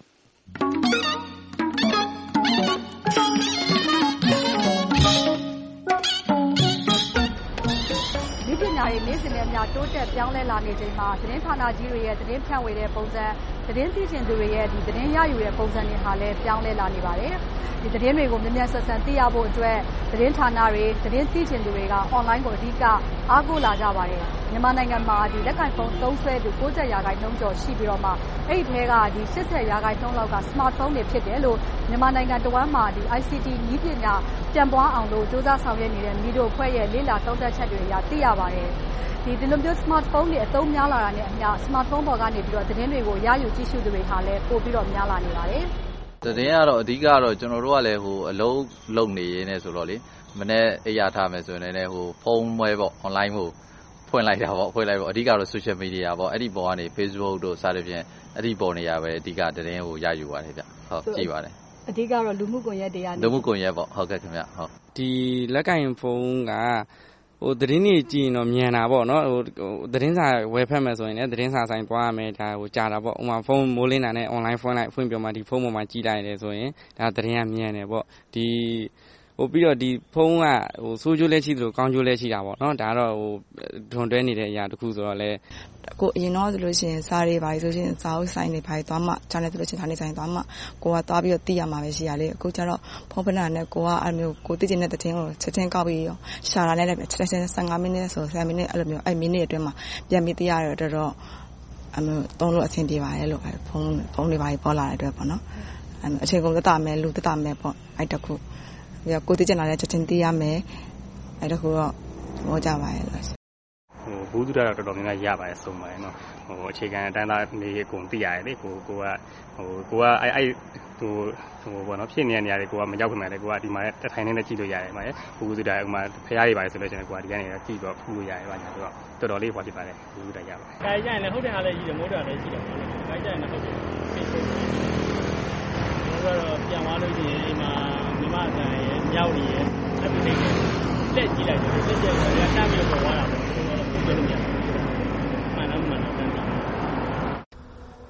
ပညာရေးနေ့စဉ်နဲ့အမျှတိုးတက်ပြောင်းလဲလာနေချိန်မှာသတင်းဌာနကြီးတွေရဲ့သတင်းဖြန့်ဝေတဲ့ပုံစံသတင်းသိချင်သူတွေရဲ့ဒီသတင်းရယူတဲ့ပုံစံတွေဟာလည်းပြောင်းလဲလာနေပါတယ်ဒီသတင်းတွေကိုမြန်မြန်ဆန်ဆန်သိရဖို့အတွက်သတင်းဌာနတွေသတင်းသိချင်သူတွေကအွန်လိုင်းကိုအဓိကအားကိုးလာကြပါတယ်မြန်မာနိုင်ငံမှာဒီလက်ကင်ဖုန်းသုံးစွဲသူninetyရာခိုင်နှုန်းကျော်ရှိပြီးတော့မှအဲ့ဒီထဲကဒီeightyရာခိုင်နှုန်းလောက်ကစမတ်ဖုန်းတွေဖြစ်တယ်လို့မြန်မာနိုင်ငံတဝန်းမှာဒီ I C T နည်းပညာပြန်ပွားအောင်လို့စ조사ဆောင်ရွက်နေတဲ့မိတို့ဖွဲ့ရဲ့လေ့လာသုံးသပ်ချက်တွေအရသိရပါတယ်ဒီဒီလိုမျိုး smartphone တွေအသုံးများလာတာနဲ့အမျှ smartphone ပေါ်ကနေပြီးတော့သတင်းတွေကိုရယူကြည့်ရှုသူတွေဟာလည်းပို့ပြီးတော့များလာနေပါတယ်သတင်းကတော့အဓိကတော့ကျွန်တော်တို့ကလည်းဟိုအလုံးလုံနေရင်းနဲ့ဆိုတော့လေမနေ့အိယာထားမယ်ဆိုရင်လည်းဟိုဖုန်းပွဲပေါ့ online ကိုဖွင့်လိုက်တာပေါ့ဖွင့်လိုက်ပေါ့အဓိကတော့ social media ပေါ့အဲ့ဒီပေါ်ကနေ Facebook တို့စသဖြင့်အဲ့ဒီပေါ်နေရပဲအဓိကသတင်းကိုရယူပါတယ်ဗျဟုတ်ကြည့်ပါတယ်အဓိကတော့လူမှုကွန်ရက်တွေကနေလူမှုကွန်ရက်ပေါ့ဟုတ်ကဲ့ခင်ဗျဟုတ်ဒီလက်ကင်ဖုန်းကဟိုသတင်းတွေကြည့်ရင်တော့မြန်တာပေါ့နော်ဟိုသတင်းစာဝယ်ဖက်မယ်ဆိုရင်လည်းသတင်းစာဆိုင်သွားရမယ်ဒါဟိုကြာတာပေါ့ဥမာဖုန်းမိုးလင်းတာနဲ့ online ဖွင့်လိုက်ဖွင့်ပြမှဒီဖုန်းပေါ်မှာကြည့်လိုက်တယ်ဆိုရင်ဒါသတင်းကမြန်တယ်ပေါ့ဒီဟိုပြီးတော့ဒီဖုန်းကဟိုဆိုးကျိုးလည်းရှိသလိုကောင်းကျိုးလည်းရှိတာပေါ့နော်ဒါတော့ဟိုဒွန်တွဲနေတဲ့အရာတစ်ခုဆိုတော့လေကိုအရင်တော့ဆိုလို့ရှိရင်စားတွေပါဆိုရှင်စားဥဆိုင်တွေပါသွားမှဂျာနယ်ဆိုလို့ရှိရင်ဂျာနယ်ဆိုင်သွားမှကိုကသွားပြီးတော့သိရမှာပဲရှိရလေအခုကျတော့ဖုန်းပနာနဲ့ကိုကအဲ့မျိုးကိုသိချင်တဲ့သတင်းကိုချက်ချင်းကောက်ပြီးရောရှာတာနဲ့လည်းချက်ချင်းfifteenမိနစ်ဆိုtenမိနစ်အဲ့လိုမျိုးအဲ့မိနစ်အတွင်းမှာပြန်ပြီးသိရတော့တော်တော်အဲ့မျိုးသုံးလို့အဆင်ပြေပါတယ်လို့ဖုန်းဖုန်းတွေပါပေါ်လာတဲ့အတွက်ပေါ့နော်အဲ့အချိန်ကုန်သက်တာမယ်လူသက်တာမယ်ပေါ့အဲ့တခုကိုသိချင်တာလည်းချက်ချင်းသိရမယ်အဲ့တခုတော့ဟောကြပါရဲ့လို့ဟိုဘူးသူရတော့တော်တော်များများရပါတယ်စုံပါတယ်နော်ဟိုအခြေခံအတန်းသားနေအကုန်သိရတယ်လေကိုကိုကဟိုကိုကအဲ့အဲ့ဟိုဟိုဘောနော်ဖြစ်နေတဲ့နေရာတွေကိုကမရောက်ခင်မှာလေကိုကဒီမှာတထိုင်နေနဲ့ကြည့်လို့ရတယ်မှာဘူးသူရဥမာဖရားတွေပါတယ်ဆိုလို့ရှိရင်ကိုကဒီကနေကြည့်တော့ဖူးလို့ရတယ်ပါညာတော့တော်တော်လေးဟောဖြစ်ပါတယ်ဘူးသူရရပါတယ်အဲကြရင်လည်းဟုတ်တယ်ဟာလည်းရှိတယ်မဟုတ်တယ်လည်းရှိတယ်ပေါ့နော်အဲကြရင်လည်းဟုတ်တယ်ကျွန်တော်တို့ပြန်သွားလို့ရှိရင်ဒီမှာမြမအတန်ရဲ့မြောက်နေရဲ့အဲ့ဒီနေလက်ကြည့်လိုက်တယ်လက်ကြည့်တော့တမ်းပြီးပေါ်သွားတာပေါ့ကျွန်တော်တို့ပြောလို့ရတယ်မှန်တယ်မှန်တယ်တမ်းတယ်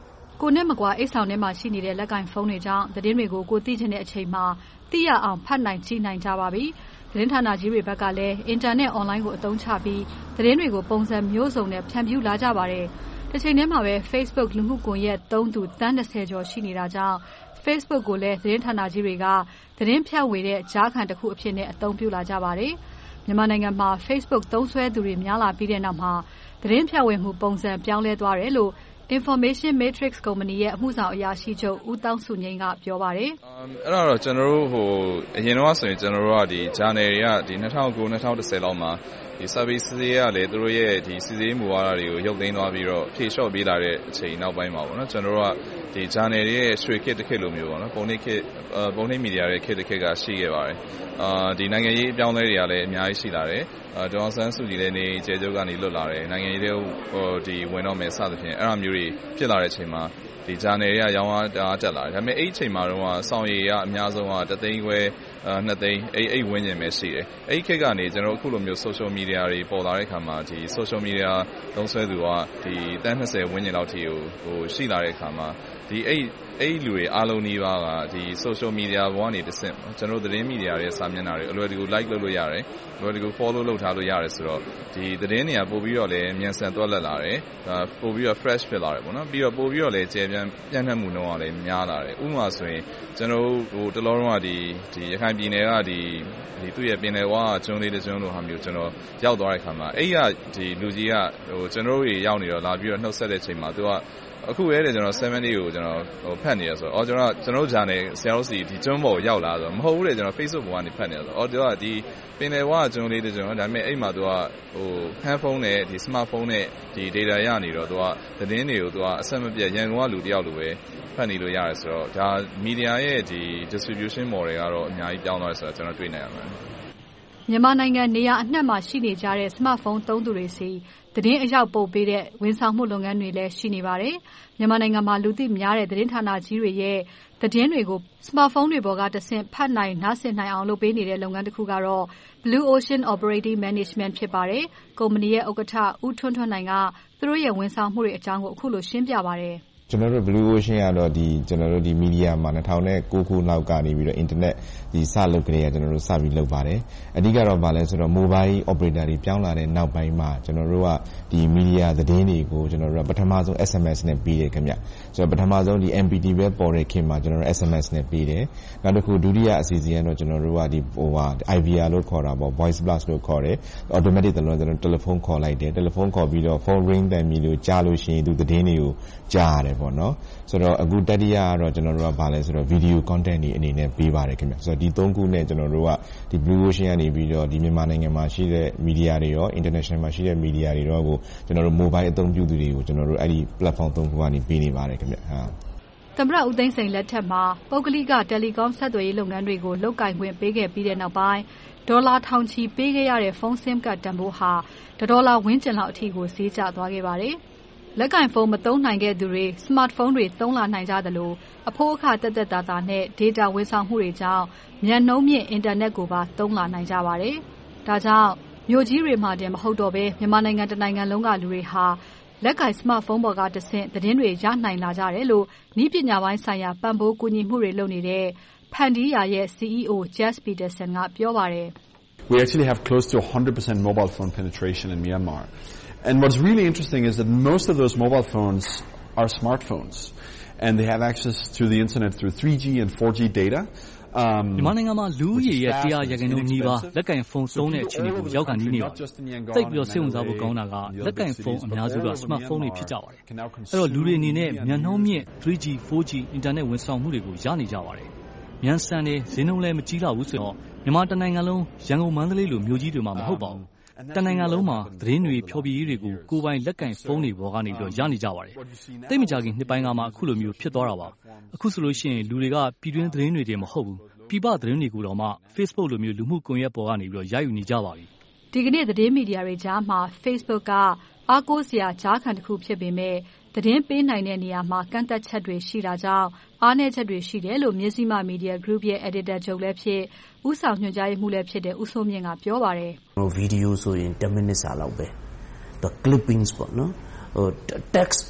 ကိုနဲ့မကွာအိတ်ဆောင်ထဲမှာရှိနေတဲ့လက်ကင်ဖုန်းတွေကြောင့်သတင်းတွေကိုကိုသိချင်တဲ့အချိန်မှာသိရအောင်ဖတ်နိုင်ကြည့်နိုင်ကြပါပြီ။သတင်းဌာနကြီးတွေဘက်ကလည်းအင်တာနက်အွန်လိုင်းကိုအသုံးချပြီးသတင်းတွေကိုပုံစံမျိုးစုံနဲ့ဖြန့်ဖြူးလာကြပါတယ်။တစ်ချိန်တည်းမှာပဲ Facebook လူမှုကွန်ရက်သုံးသူသန်း၂၀ကျော်ရှိနေတာကြောင့် Facebook ကိုလည်းသတင်းဌာနကြီးတွေကသတင်းဖြန့်ဝေတဲ့ကြားခံတစ်ခုအဖြစ်နဲ့အသုံးပြုလာကြပါတယ်။မြန်မာနိုင်ငံမှာ Facebook သုံးစွဲသူတွေများလာပြီးတဲ့နောက်မှာသတင်းဖြန့်ဝေမှုပုံစံပြောင်းလဲသွားတယ်လို့ Information Matrix ကုမ္ပဏီရဲ့အမှုဆောင်အရာရှိချုပ်ဦးသောင်းစုငြိမ်းကပြောပါတယ်။အဲ့ဒါတော့ကျွန်တော်တို့ဟိုအရင်တော့ဆိုရင်ကျွန်တော်တို့ကဒီ channel တွေကဒီ၂၀၀၉ ၂၀၁၀လောက်မှာဒီ service တွေကလည်းသူတို့ရဲ့ဒီစီစဉ်မှုဝါဒတွေကိုရုပ်သိမ်းသွားပြီးတော့ဖြေလျှော့ပေးလာတဲ့အချိန်နောက်ပိုင်းမှာပေါ့နော်ကျွန်တော်တို့ကဒီ channel တွေရဲ့ရွှေခေတ်တစ်ခေတ်လိုမျိုးပေါ့နော်ပုံနှိပ်ခေတ်ပုံနှိပ်မီဒီယာရဲ့ခေတ်တစ်ခေတ်ကရှိခဲ့ပါတယ်။အာဒီနိုင်ငံရေးအပြောင်းလဲတွေကလည်းအများကြီးရှိလာတယ်။အာဒေါ်အောင်ဆန်းစုကြည်လည်းနေကျေကျုပ်ကနေလွတ်လာတယ်။နိုင်ငံရေးတွေဟိုဒီဝင်တော့မယ်စသဖြင့်အဲ့လိုမျိုးတွေဖြစ်လာတဲ့အချိန်မှာဒီ channel တွေကရောင်းအားတက်လာတယ်။ဒါပေမဲ့အဲ့ဒီအချိန်မှာတော့စောင့်ရည်ကအများဆုံးကတသိန်းခွဲနှစ်သိန်းအဲ့အဲ့ဝန်းကျင်ပဲရှိတယ်။အဲ့ဒီခေတ်ကနေကျွန်တော်အခုလိုမျိုး social media တွေပေါ်လာတဲ့အခါမှာဒီ social media သုံးစွဲသူကဒီတန်း၂၀ဝန်းကျင်လောက်ထိကိုဟိုရှိလာတဲ့အခါမှာဒီအဲ့အဲ့လူတွေအားလုံးနှီးပါကဒီ social media ဘောကနေတစ်ဆင့်ကျွန်တော်သတင်းမီဒီယာရဲ့စာမျက်နှာတွေအလွယ်တကူ like လုပ်လို့ရတယ်။အလွယ်တကူ follow လုပ်ထားလို့ရတယ်ဆိုတော့ဒီသတင်းတွေကပို့ပြီးတော့လည်းမြန်ဆန်သွားလက်လာတယ်။ဒါပို့ပြီးတော့ fresh ဖြစ်လာတယ်ပေါ့နော်။ပြီးတော့ပို့ပြီးတော့လည်းကျေပြန်ပြန့်နှံ့မှုနှုန်းကလည်းများလာတယ်။ဥပမာဆိုရင်ကျွန်တော်ဟိုတလောတုန်းကဒီဒီရခိုင်ပြည်နယ်ကဒီဒီသူ့ရဲ့ပင်လယ်ဝါကျွန်းလေးတစ်ကျွန်းလိုဟာမျိုးကျွန်တော်ရောက်သွားတဲ့အခါမှာအဲ့ရဒီလူကြီးကဟိုကျွန်တော်တို့ရောက်နေတော့လာပြီးတော့နှုတ်ဆက်တဲ့အချိန်မှာသူကအခုရဲတယ်ကျွန်တော်7 day ကိုကျွန်တော်ဟိုဖတ်နေရဆိုတော့အော်ကျွန်တော်ကျွန်တော်ဂျာနယ်ဆရာတို့စီဒီကျွန်းပေါ်ရောက်လာဆိုတော့မဟုတ်ဘူးလေကျွန်တော် Facebook ပေါ်ကနေဖတ်နေရဆိုတော့အော်သူကဒီပင်လယ်ဝါကျွန်းလေးတစ်ကျွန်းဒါပေမဲ့အဲ့မှာသူကဟို handphone နဲ့ဒီ smartphone နဲ့ဒီ data ရနေတော့သူကသတင်းတွေကိုသူကအဆက်မပြတ်ရန်ကုန်ကလူတယောက်လိုပဲဖတ်နေလို့ရတယ်ဆိုတော့ဒါ media ရဲ့ဒီ distribution model ကတော့အများကြီးပြောင်းသွားတယ်ဆိုတော့ကျွန်တော်တွေ့နေရမှာမြန်မာနိုင်ငံနေရာအနှံ့မှာရှိနေကြတဲ့ smartphone သုံးသူတွေစီသတင်းအရောက်ပို့ပေးတဲ့ဝန်ဆောင်မှုလုပ်ငန်းတွေလည်းရှိနေပါတယ်။မြန်မာနိုင်ငံမှာလူသိများတဲ့သတင်းဌာနကြီးတွေရဲ့သတင်းတွေကို smartphone တွေပေါ်ကတဆင့်ဖတ်နိုင်နားဆင်နိုင်အောင်လုပ်ပေးနေတဲ့လုပ်ငန်းတစ်ခုကတော့ Blue Ocean Operating Management ဖြစ်ပါတယ်။ကုမ္ပဏီရဲ့ဥက္ကဋ္ဌဦးထွန်းထွန်းနိုင်ကသူတို့ရဲ့ဝန်ဆောင်မှုတွေအကြောင်းကိုအခုလိုရှင်းပြပါတယ်။ကျွန်တော်တို့ Blue Ocean ကတော့ဒီကျွန်တော်တို့ဒီ media မှာ၂၀၀၉ခုလောက်ကနေပြီးတော့ internet ဒီစလုပ်ကြတဲ့ကျွန်တော်တို့စပြီးလုပ်ပါတယ်အဓိကတော့ဗာလဲဆိုတော့ mobile operator တွေပြောင်းလာတဲ့နောက်ပိုင်းမှာကျွန်တော်တို့ကဒီ media သတင်းတွေကိုကျွန်တော်တို့ကပထမဆုံး S M S နဲ့ပေးတယ်ခင်ဗျဆိုတော့ပထမဆုံးဒီ M P T ပဲပေါ်တဲ့ခင်မှာကျွန်တော်တို့ S M S နဲ့ပေးတယ်နောက်တစ်ခုဒုတိယအစီအစဉ်ကတော့ကျွန်တော်တို့ကဒီဟိုဟာ I V R လို့ခေါ်တာပေါ့ voice blast လို့ခေါ်တယ် automatic ကျွန်တော်တို့ telephone call လိုက်တယ် telephone call ပြီးတော့ phone ring တန်ပြီးလို့ကြားလို့ရှိရင်သူသတင်းတွေကိုကြားရတယ်ပေါ့နော်ဆိုတော့အခုတတိယကတော့ကျွန်တော်တို့ကဗာလဲဆိုတော့ video content တွေအနေနဲ့ပေးပါတယ်ခင်ဗျဆိုတော့ဒီသုံးခုနဲ့ကျွန်တော်တို့ကဒီ Blue Ocean ကနေပြီးတော့ဒီမြန်မာနိုင်ငံမှာရှိတဲ့ media တွေရော international မှာရှိတဲ့ media တွေတော့ကိုကျွန်တော်တို့ mobile အသုံးပြုသူတွေကိုကျွန်တော်တို့အဲ့ဒီ platform သုံးခုကနေပေးနေပါတယ်ခင်ဗျဟာသမ္မတဦးသိန်းစိန်လက်ထက်မှာပုဂ္ဂလိက telecom ဆက်သွယ်ရေးလုပ်ငန်းတွေကိုလုပ်ကိုင်ခွင့်ပေးခဲ့ပြီးတဲ့နောက်ပိုင်းဒေါ်လာထောင်ချီပေးခဲ့ရတဲ့ဖုန်း SIM ကတ်တန်ဖိုးဟာဒေါ်လာဝန်းကျင်လောက်အထိကိုဈေးကျသွားခဲ့ပါတယ်လက်ကင်ဖုန်းမသုံးနိုင်ခဲ့သူတွေ smartphone တွေသုံးလာနိုင်ကြသလိုအဖိုးအခတက်တက်တာတာနဲ့ data ဝန်ဆောင်မှုတွေကြောင့်မြန်နှုန်းမြင့် internet ကိုပါသုံးလာနိုင်ကြပါတယ်။ဒါကြောင့်မြို့ကြီးတွေမှာတင်မဟုတ်တော့ဘဲမြန်မာနိုင်ငံတနိုင်ငံလုံးကလူတွေဟာလက်ကင် smartphone ပေါ်ကတဆင့်သတင်းတွေရနိုင်လာကြတယ်လို့နည်းပညာပိုင်းဆိုင်ရာပံ့ပိုးကူညီမှုတွေလုပ်နေတဲ့ Pandia ရဲ့ C E O Jas Peterson ကပြောပါတယ်။ We actually have close to one hundred percent mobile phone penetration in Myanmar.And what's really interesting is that most of those mobile phones are smartphones and they have access to the internet through three G and four G data. မြန်မာနိုင်ငံမှာလူဦးရေရဲ့တရားရဂိုင်နှုန်းနီးပါးလက်ကင်ဖုန်းသုံးတဲ့အခြေအနေကိုရောက်ကန်နေနေပါတယ်။တိတ်ပြီးတော့စိတ်ဝင်စားဖို့ကောင်းတာကလက်ကင်ဖုန်းအများစုက smartphone တွေဖြစ်ကြပါတယ်။အဲ့တော့လူတွေအနေနဲ့မြန်နှုန်းမြင့် three G four G အင်တာနက်ဝန်ဆောင်မှုတွေကိုရနေကြပါတယ်။မြန်ဆန်တယ်ဈေးနှုန်းလည်းမကြီးတော့ဘူးဆိုတော့မြန်မာတနိုင်ငံလုံးရန်ကုန်မန္တလေးလိုမြို့ကြီးတွေမှာမဟုတ်ပါဘူး။တနိုင်ငံလုံးမှာသတင်းတွေဖြော်ပြရေးတွေကိုကိုယ်ပိုင်လက်ကင်ဖုန်းတွေပေါ်ကနေပြီးတော့ရနေကြပါတယ်။တိတ်မကြခင်နှစ်ပိုင်းကမှအခုလိုမျိုးဖြစ်သွားတာပါ။အခုဆိုလို့ရှိရင်လူတွေကပြည်တွင်းသတင်းတွေတည်းမဟုတ်ဘူး။ပြည်ပသတင်းတွေကိုတော့မှ Facebook လိုမျိုးလူမှုကွန်ရက်ပေါ်ကနေပြီးတော့ရယူနေကြပါပြီ။ဒီကနေ့သတင်းမီဒီယာတွေကြားမှာ Facebook ကအားကိုးစရာကြားခံတစ်ခုဖြစ်ပေမဲ့သတင်းပေးနိုင်တဲ့နေရာမှာကန့်သက်ချက်တွေရှိတာကြောင့်အားနည်းချက်တွေရှိတယ်လို့မြစီမ Media Group ရဲ့ Editor ချုပ်လည်းဖြစ်ဦးဆောင်ညွှန်ကြားရေးမှူးလည်းဖြစ်တဲ့ဦးစိုးမြင့်ကပြောပါတယ်။ဗီဒီယိုဆိုရင်ten minutes လောက်ပဲ။ the clippings ပေါ့နော်။ ဟို text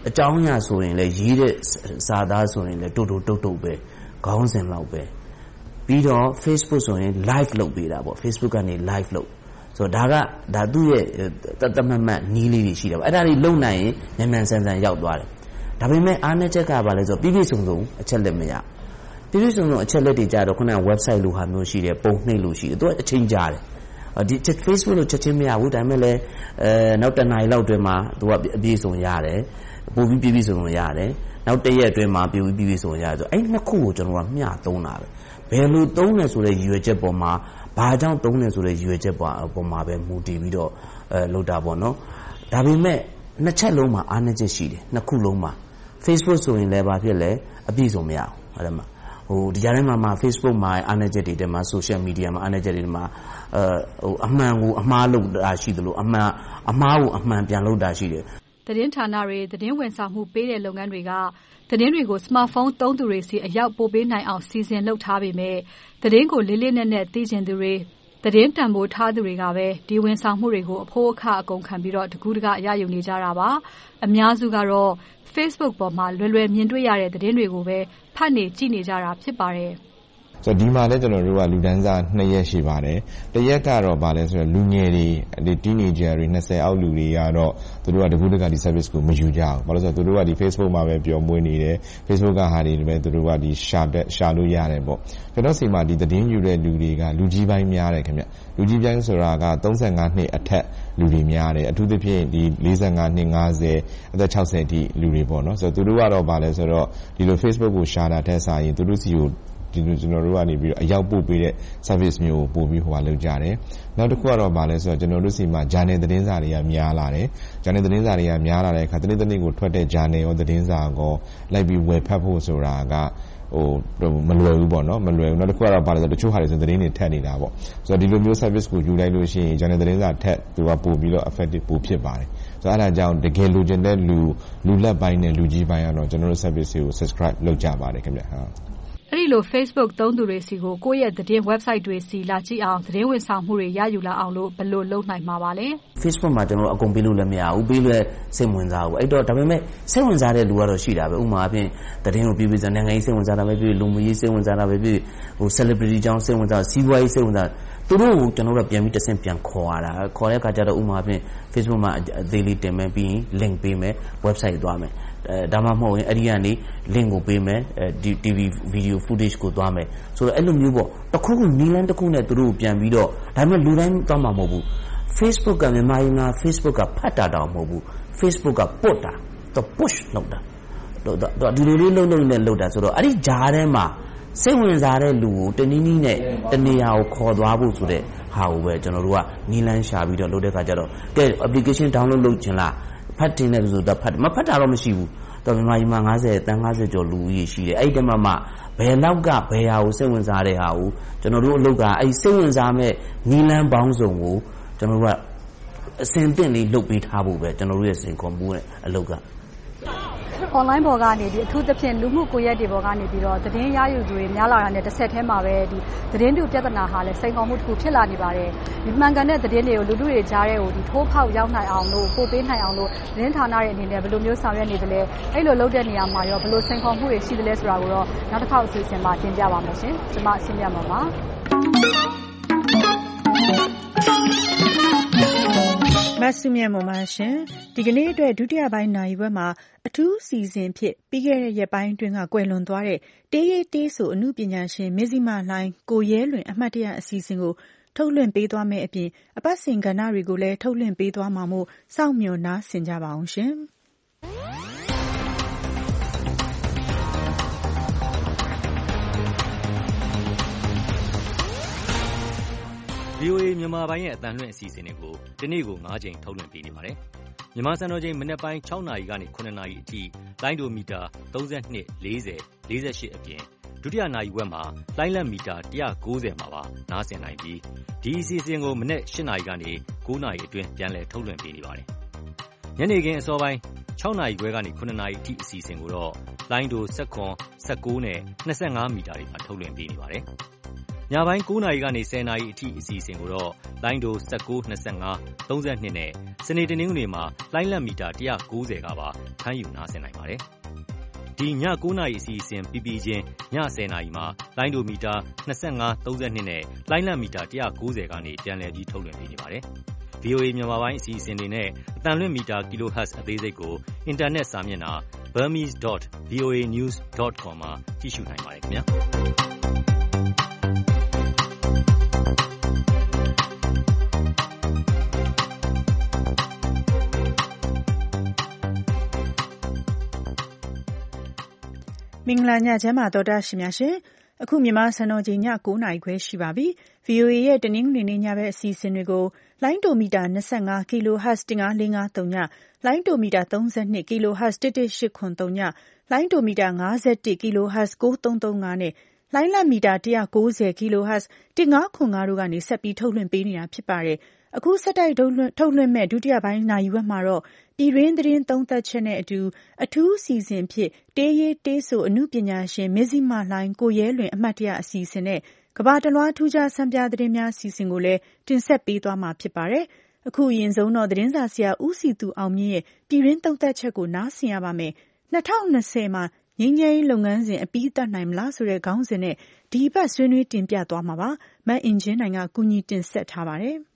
အကြောင်းအရာဆိုရင်လည်းရေးတဲ့စာသားဆိုရင်လည်းတူတူတုတ်တုတ်ပဲခေါင်းစဉ်လောက်ပဲပြီးတော့ Facebook ဆိုရင် live လုပ်ပေးတာပေါ့ Facebook ကနေ live လုပ်ဆိုတော့ဒါကဒါသူ့ရဲ့တတ်မှတ်မှတ်နီးလေးတွေရှိတယ်ပေါ့အဲ့ဒါတွေလုံနိုင်ရင်မြန်မြန်ဆန်ဆန်ရောက်သွားတယ်ဒါပေမဲ့အားနည်းချက်ကဘာလဲဆိုတော့ပြည့်ပြည့်စုံစုံအချက်လက်မရပြည့်ပြည့်စုံစုံအချက်လက်တွေကြတော့ခုနက website လိုဟာမျိုးရှိတယ်ပုံနှိပ်လို့ရှိတယ်သူကအချိန်ကြာတယ်ဒီ Facebook လို့ချက်ချင်းမရဘူးဒါပေမဲ့လည်းအဲနောက်တစ်နာရီလောက်အတွင်းမှာသူကအပြည့်စုံရတယ်ပို့ပြီးပြည့်ပြည့်စုံစုံရတယ်နောက်တစ်ရက်အတွင်းမှာပြည့်ပြီးပြည့်စုံရတယ်ဆိုအဲ့နှစ်ခုကိုကျွန်တော်ကမျှသုံးတာပဲဘယ်လိုသုံးလဲဆိုတဲ့ရည်ရွယ်ချက်ပေါ်မှာဘာကြောင့်သုံးလဲဆိုတဲ့ရည်ရွယ်ချက်ပေါ်ပေါ်မှာပဲမူတည်ပြီးတော့အဲလုပ်တာပေါ့နော်ဒါပေမဲ့နှစ်ချက်လုံးမှာအားနည်းချက်ရှိတယ်နှစ်ခုလုံးမှာ Facebook ဆိုရင်လည်းဘာဖြစ်လဲအပြည့်စုံမရဘူးအဲ့ဒါမှဟိုဒီကြားထဲမှာမှာ Facebook မှာအားနည်းချက်တွေတဲမှာ social media မှာအားနည်းချက်တွေမှာအဲဟိုအမှန်ကိုအမှားလုပ်တာရှိသလိုအမှန်အမှားကိုအမှန်ပြန်လုပ်တာရှိတယ်သတင်းဌာနတွေသတင်းဝန်ဆောင်မှုပေးတဲ့လုပ်ငန်းတွေကသတင်းတွေကို smartphone သုံးသူတွေစီအရောက်ပို့ပေးနိုင်အောင်စီစဉ်လုပ်ထားပေမဲ့သတင်းကိုလေးလေးနက်နက်သိကျင်သူတွေသတင်းတန်ဖိုးထားသူတွေကပဲဒီဝန်ဆောင်မှုတွေကိုအဖိုးအခအကုန်ခံပြီးတော့တကူးတကရယူနေကြတာပါအများစုကတော့ Facebook ပေါ်မှာလွယ်လွယ်မြင်တွေ့ရတဲ့သတင်းတွေကိုပဲဖတ်နေကြည့်နေကြတာဖြစ်ပါတယ်ဆိုတော့ဒီမှာလည်းကျွန်တော်တို့ကလူဒန်းစားနှစ်ရက်ရှိပါတယ်။တစ်ရက်ကတော့ဗာလဲဆိုတော့လူငယ်တွေဒီ teenager တွေ၂၀အောက်လူတွေကတော့သူတို့ကတကူးတကဒီ service ကိုမယူကြဘူး။ဘာလို့ဆိုတော့သူတို့ကဒီ Facebook မှာပဲပျော်မွေးနေတယ်။ Facebook ကဟာတွေပဲသူတို့ကဒီရှာတဲ့ရှာလို့ရတယ်ပေါ့။ကျွန်တော်စီမှာဒီသတင်းယူတဲ့လူတွေကလူကြီးပိုင်းများတယ်ခင်ဗျ။လူကြီးပိုင်းဆိုတာက၃၅နှစ်အထက်လူတွေများတယ်။အထူးသဖြင့်ဒီ၄၅နှစ်၅၀အသက်၆၀အထိလူတွေပေါ့နော်။ဆိုတော့သူတို့ကတော့ဗာလဲဆိုတော့ဒီလို Facebook ကိုရှာတာထက်စာရင်သူတို့စီကိုဒီလိုကျွန်တော်တို့ကနေပြီးတော့အရောက်ပို့ပေးတဲ့ service မျိုးကိုပို့ပြီးဟိုဟာလုပ်ကြတယ်။နောက်တစ်ခုကတော့ဗာလဲဆိုတော့ကျွန်တော်တို့စီမှာ journal သတင်းစာတွေကများလာတယ်။ journal သတင်းစာတွေကများလာတဲ့အခါတနေ့တနေ့ကိုထွက်တဲ့ journal ရောသတင်းစာကိုလိုက်ပြီးဝယ်ဖတ်ဖို့ဆိုတာကဟိုမလွယ်ဘူးပေါ့နော်မလွယ်ဘူးနောက်တစ်ခုကတော့ဗာလဲဆိုတော့တချို့ဟာတွေဆိုသတင်းတွေထက်နေတာပေါ့။ဆိုတော့ဒီလိုမျိုး service ကိုယူလိုက်လို့ရှိရင် journal သတင်းစာထက်သူကပို့ပြီးတော့ effective ပို့ဖြစ်ပါတယ်။ဆိုတော့အဲ့ဒါကြောင့်တကယ်လိုချင်တဲ့လူလူလက်ပိုင်းနဲ့လူကြီးပိုင်းကတော့ကျွန်တော်တို့ service ကို subscribe လုပ်ကြပါတယ်ခင်ဗျာဟုတ်အဲ့ဒီလို Facebook သုံးသူတွေစီကိုကိုယ့်ရဲ့သတင်း website တွေစီလာကြည့်အောင်သတင်းဝန်ဆောင်မှုတွေရယူလာအောင်လို့ဘယ်လိုလုပ်နိုင်မှာပါလဲ Facebook မှာကျွန်တော်အကုန်ပေးလို့လည်းမရဘူးပေးလို့စိတ်ဝင်စားဘူးအဲ့တော့ဒါပေမဲ့စိတ်ဝင်စားတဲ့လူကတော့ရှိတာပဲဥပမာအပြင်သတင်းကိုပြပြစနိုင်ငံရေးစိတ်ဝင်စားတာပဲပြလူမှုရေးစိတ်ဝင်စားတာပဲပြဟို celebrity ကြောင်းစိတ်ဝင်စားစီးပွားရေးစိတ်ဝင်စားသူတို့ကိုကျွန်တော်တို့ပြန်ပြီးတဆင့်ပြန်ခေါ်ရတာခေါ်တဲ့အခါကျတော့ဥပမာအပြင် Facebook မှာအသေးလေးတင်မယ်ပြီးရင် link ပေးမယ် website သွားမယ်အဲဒါမှမဟုတ်ရင်အဲ့ဒီကနေ link ကိုပေးမယ်ဒီ တီဗီ video footage ကိုသွားမယ်ဆိုတော့အဲ့လိုမျိုးပေါ့တစ်ခုခုနီလန်းတစ်ခုနဲ့သူတို့ကိုပြန်ပြီးတော့ဒါပေမဲ့လူတိုင်းသွားမှာမဟုတ်ဘူး Facebook ကမြန်မာပြည်မှာ Facebook ကဖတ်တာတောင်မဟုတ်ဘူး Facebook ကပုတ်တာတော့ push လုပ်တာတော့ဒီလိုလေးလုံးလုံးနဲ့လုပ်တာဆိုတော့အဲ့ဒီဂျားထဲမှာစိတ်ဝင်စားတဲ့လူကိုတနည်းနည်းနဲ့တနေရာကိုခေါ်သွားဖို့ဆိုတဲ့ဟာကိုပဲကျွန်တော်တို့ကနီလန်းရှာပြီးတော့လုပ်တဲ့ခါကျတော့ကဲ application download လုပ်ချင်လားဖတ်တင်တယ်ဆိုတော့ဖတ်မဖတ်တာတော့မရှိဘူးတော့မြန်မာပြည်မှာ၅၀တန်း၅၀ကျော်လူကြီးရှိတယ်အဲ့ဒီတည်းမှာမှဘယ်လောက်ကဘယ်ဟာကိုစိတ်ဝင်စားတဲ့ဟာကိုကျွန်တော်တို့အလုပ်ကအဲ့စိတ်ဝင်စားမဲ့နီလန်းပေါင်းစုံကိုကျွန်တော်တို့ကအစင်တင်လေးလုပ်ပေးထားဖို့ပဲကျွန်တော်တို့ရဲ့စင်ကွန်ပူးရဲ့အလုပ်က online ပေါ်ကနေဒီအထူးသဖြင့်လူမှုကွန်ရက်တွေပေါ်ကနေပြီးတော့သတင်းရယူသူတွေများလာတာနဲ့တစ်ဆက်တည်းမှာပဲဒီသတင်းတူပြဿနာဟာလည်းစိန်ခေါ်မှုတစ်ခုဖြစ်လာနေပါတယ်ဒီမှန်ကန်တဲ့သတင်းတွေကိုလူလူတွေကြားထဲကိုဒီထိုးဖောက်ရောက်နိုင်အောင်လို့ပို့ပေးနိုင်အောင်လို့သတင်းဌာနတွေအနေနဲ့ဘယ်လိုမျိုးဆောင်ရွက်နေသလဲအဲ့လိုလုပ်တဲ့နေရာမှာရောဘယ်လိုစိန်ခေါ်မှုတွေရှိသလဲဆိုတာကိုတော့နောက်တစ်ခါအစီအစဉ်မှာတင်ပြပါမယ်ရှင်ကျွန်မရှင်းပြမှာပါမဆုမြတ်မပါရှင်ဒီကနေ့အတွက်ဒုတိယပိုင်းနိုင်ဘက်မှာအထူးစီစဉ်ဖြစ်ပြီးခဲ့တဲ့ရက်ပိုင်းအတွင်းကကွယ်လွန်သွားတဲ့တေးရေးတေးဆိုအမှုပညာရှင်မဇ္ဈိမလှိုင်းကိုရဲလွင်အမှတ်တရအစီအစဉ်ကိုထုတ်လွှင့်ပေးသွားမယ့်အပြင်အပတ်စဉ်ကဏ္ဍတွေကိုလည်းထုတ်လွှင့်ပေးသွားမှာမို့စောင့်မျှော်နားဆင်ကြပါအောင်ရှင်ဗီအိုအေ မြန်မာပိုင်းရဲ့အသံလွှင့်အစီအစဉ်တွေကိုဒီနေ့ကို၅ချိန်ထုတ်လွှင့်ပေးနေပါတယ်။မြန်မာစံတော်ချိန်မနက်ပိုင်း၆နာရီကနေ၇နာရီအထိလိုင်းဒိုမီတာ၃၂ ၄၀ ၄၈အပြင်ဒုတိယနာရီဝက်မှာလိုင်းလက်မီတာ၁၉၀မှာပါနားဆင်နိုင်ပြီးဒီအစီအစဉ်ကိုမနက်၈နာရီကနေ၉နာရီအတွင်းပြန်လည်ထုတ်လွှင့်ပေးနေပါတယ်။ညနေခင်းအစောပိုင်း၆နာရီခွဲကနေ၇နာရီအထိအစီအစဉ်ကိုတော့လိုင်းဒို၁၇ ၁၉နဲ့၂၅မီတာတွေမှာထုတ်လွှင့်ပေးနေပါတယ်။ ညညပိုင်းကိုးနာရီကနေဆယ်နာရီအထိအစီအစဉ်ကိုတော့လိုင်းဒို၁၉ ၂၅ ၃၂နဲ့စနေတနင်္ဂနွေမှာလိုင်းလက်မီတာ၁၉၀ကပါဖမ်းယူနားဆင်နိုင်ပါတယ်။ဒီညကိုးနာရီအစီအစဉ်ပြီးပြီးချင်းညဆယ်နာရီမှာလိုင်းဒိုမီတာ၂၅ ၃၂နဲ့လိုင်းလက်မီတာ၁၉၀ကနေပြန်လည်ပြီးထုတ်လွှင့်ပေးနေပါတယ်။ဗွီအိုအေ မြန်မာပိုင်းအစီအစဉ်တွေနဲ့အသံလွှင့်မီတာ kilohertz အသေးစိတ်ကိုအင်တာနက်စာမျက်နှာ burmese dot voa news dot com မှာကြည့်ရှုနိုင်ပါတယ်ခင်ဗျာ။မင်္ဂလာညချမ်းပါတော်တာရှင်များရှင်အခုမြန်မာစံတော်ချိန်ညကိုးနာရီခွဲရှိပါပြီ။ ဗွီအိုအေရဲ့တနင်္ဂနွေနေ့ညဘက်အစီအစဉ်တွေကိုလိုင်းတိုမီတာ၂၅ kilohertz ၁၅၄၅၃ညလိုင်းတိုမီတာ၃၂ kilohertz ၁၁၈၇၃ညလိုင်းတိုမီတာ၅၁ kilohertz ၉၃၃၅နဲ့လိုင်းလတ်မီတာ၁၉၀ kilohertz ၁၅၇၅တို့ကနေဆက်ပြီးထုတ်လွှင့်ပေးနေတာဖြစ်ပါတယ်။အခုဆက်တိုက်ထုတ်လွှင့်ထုတ်လွှင့်မဲ့ဒုတိယပိုင်းနာရီဝက်မှာတော့ပြည်တွင်းသတင်းသုံးသပ်ချက်နဲ့အတူအထူးစီစဉ်ဖြစ်တေးရေးတေးဆိုအမှုပညာရှင်မဇ္ဈိမလှိုင်းကိုရဲလွင်အမှတ်တရအစီအစဉ်နဲ့ကဘာတလွှားထူးခြားဆန်းပြသတင်းများအစီအစဉ်ကိုလည်းတင်ဆက်ပေးသွားမှာဖြစ်ပါတယ်။အခုအရင်ဆုံးတော့သတင်းစာဆရာဦးစီသူအောင်မြင့်ရဲ့ပြည်တွင်းသုံးသပ်ချက်ကိုနားဆင်ရပါမယ်။၂၀၂၀မှာငြိမ်းချမ်းရေးလုပ်ငန်းစဉ်အပြီးသတ်နိုင်မလားဆိုတဲ့ခေါင်းစဉ်နဲ့ဒီဘက်ဆွေးနွေးတင်ပြသွားမှာပါ။မအင်ဂျင်းနိုင်ကကူညီတင်ဆက်ထားပါတယ်။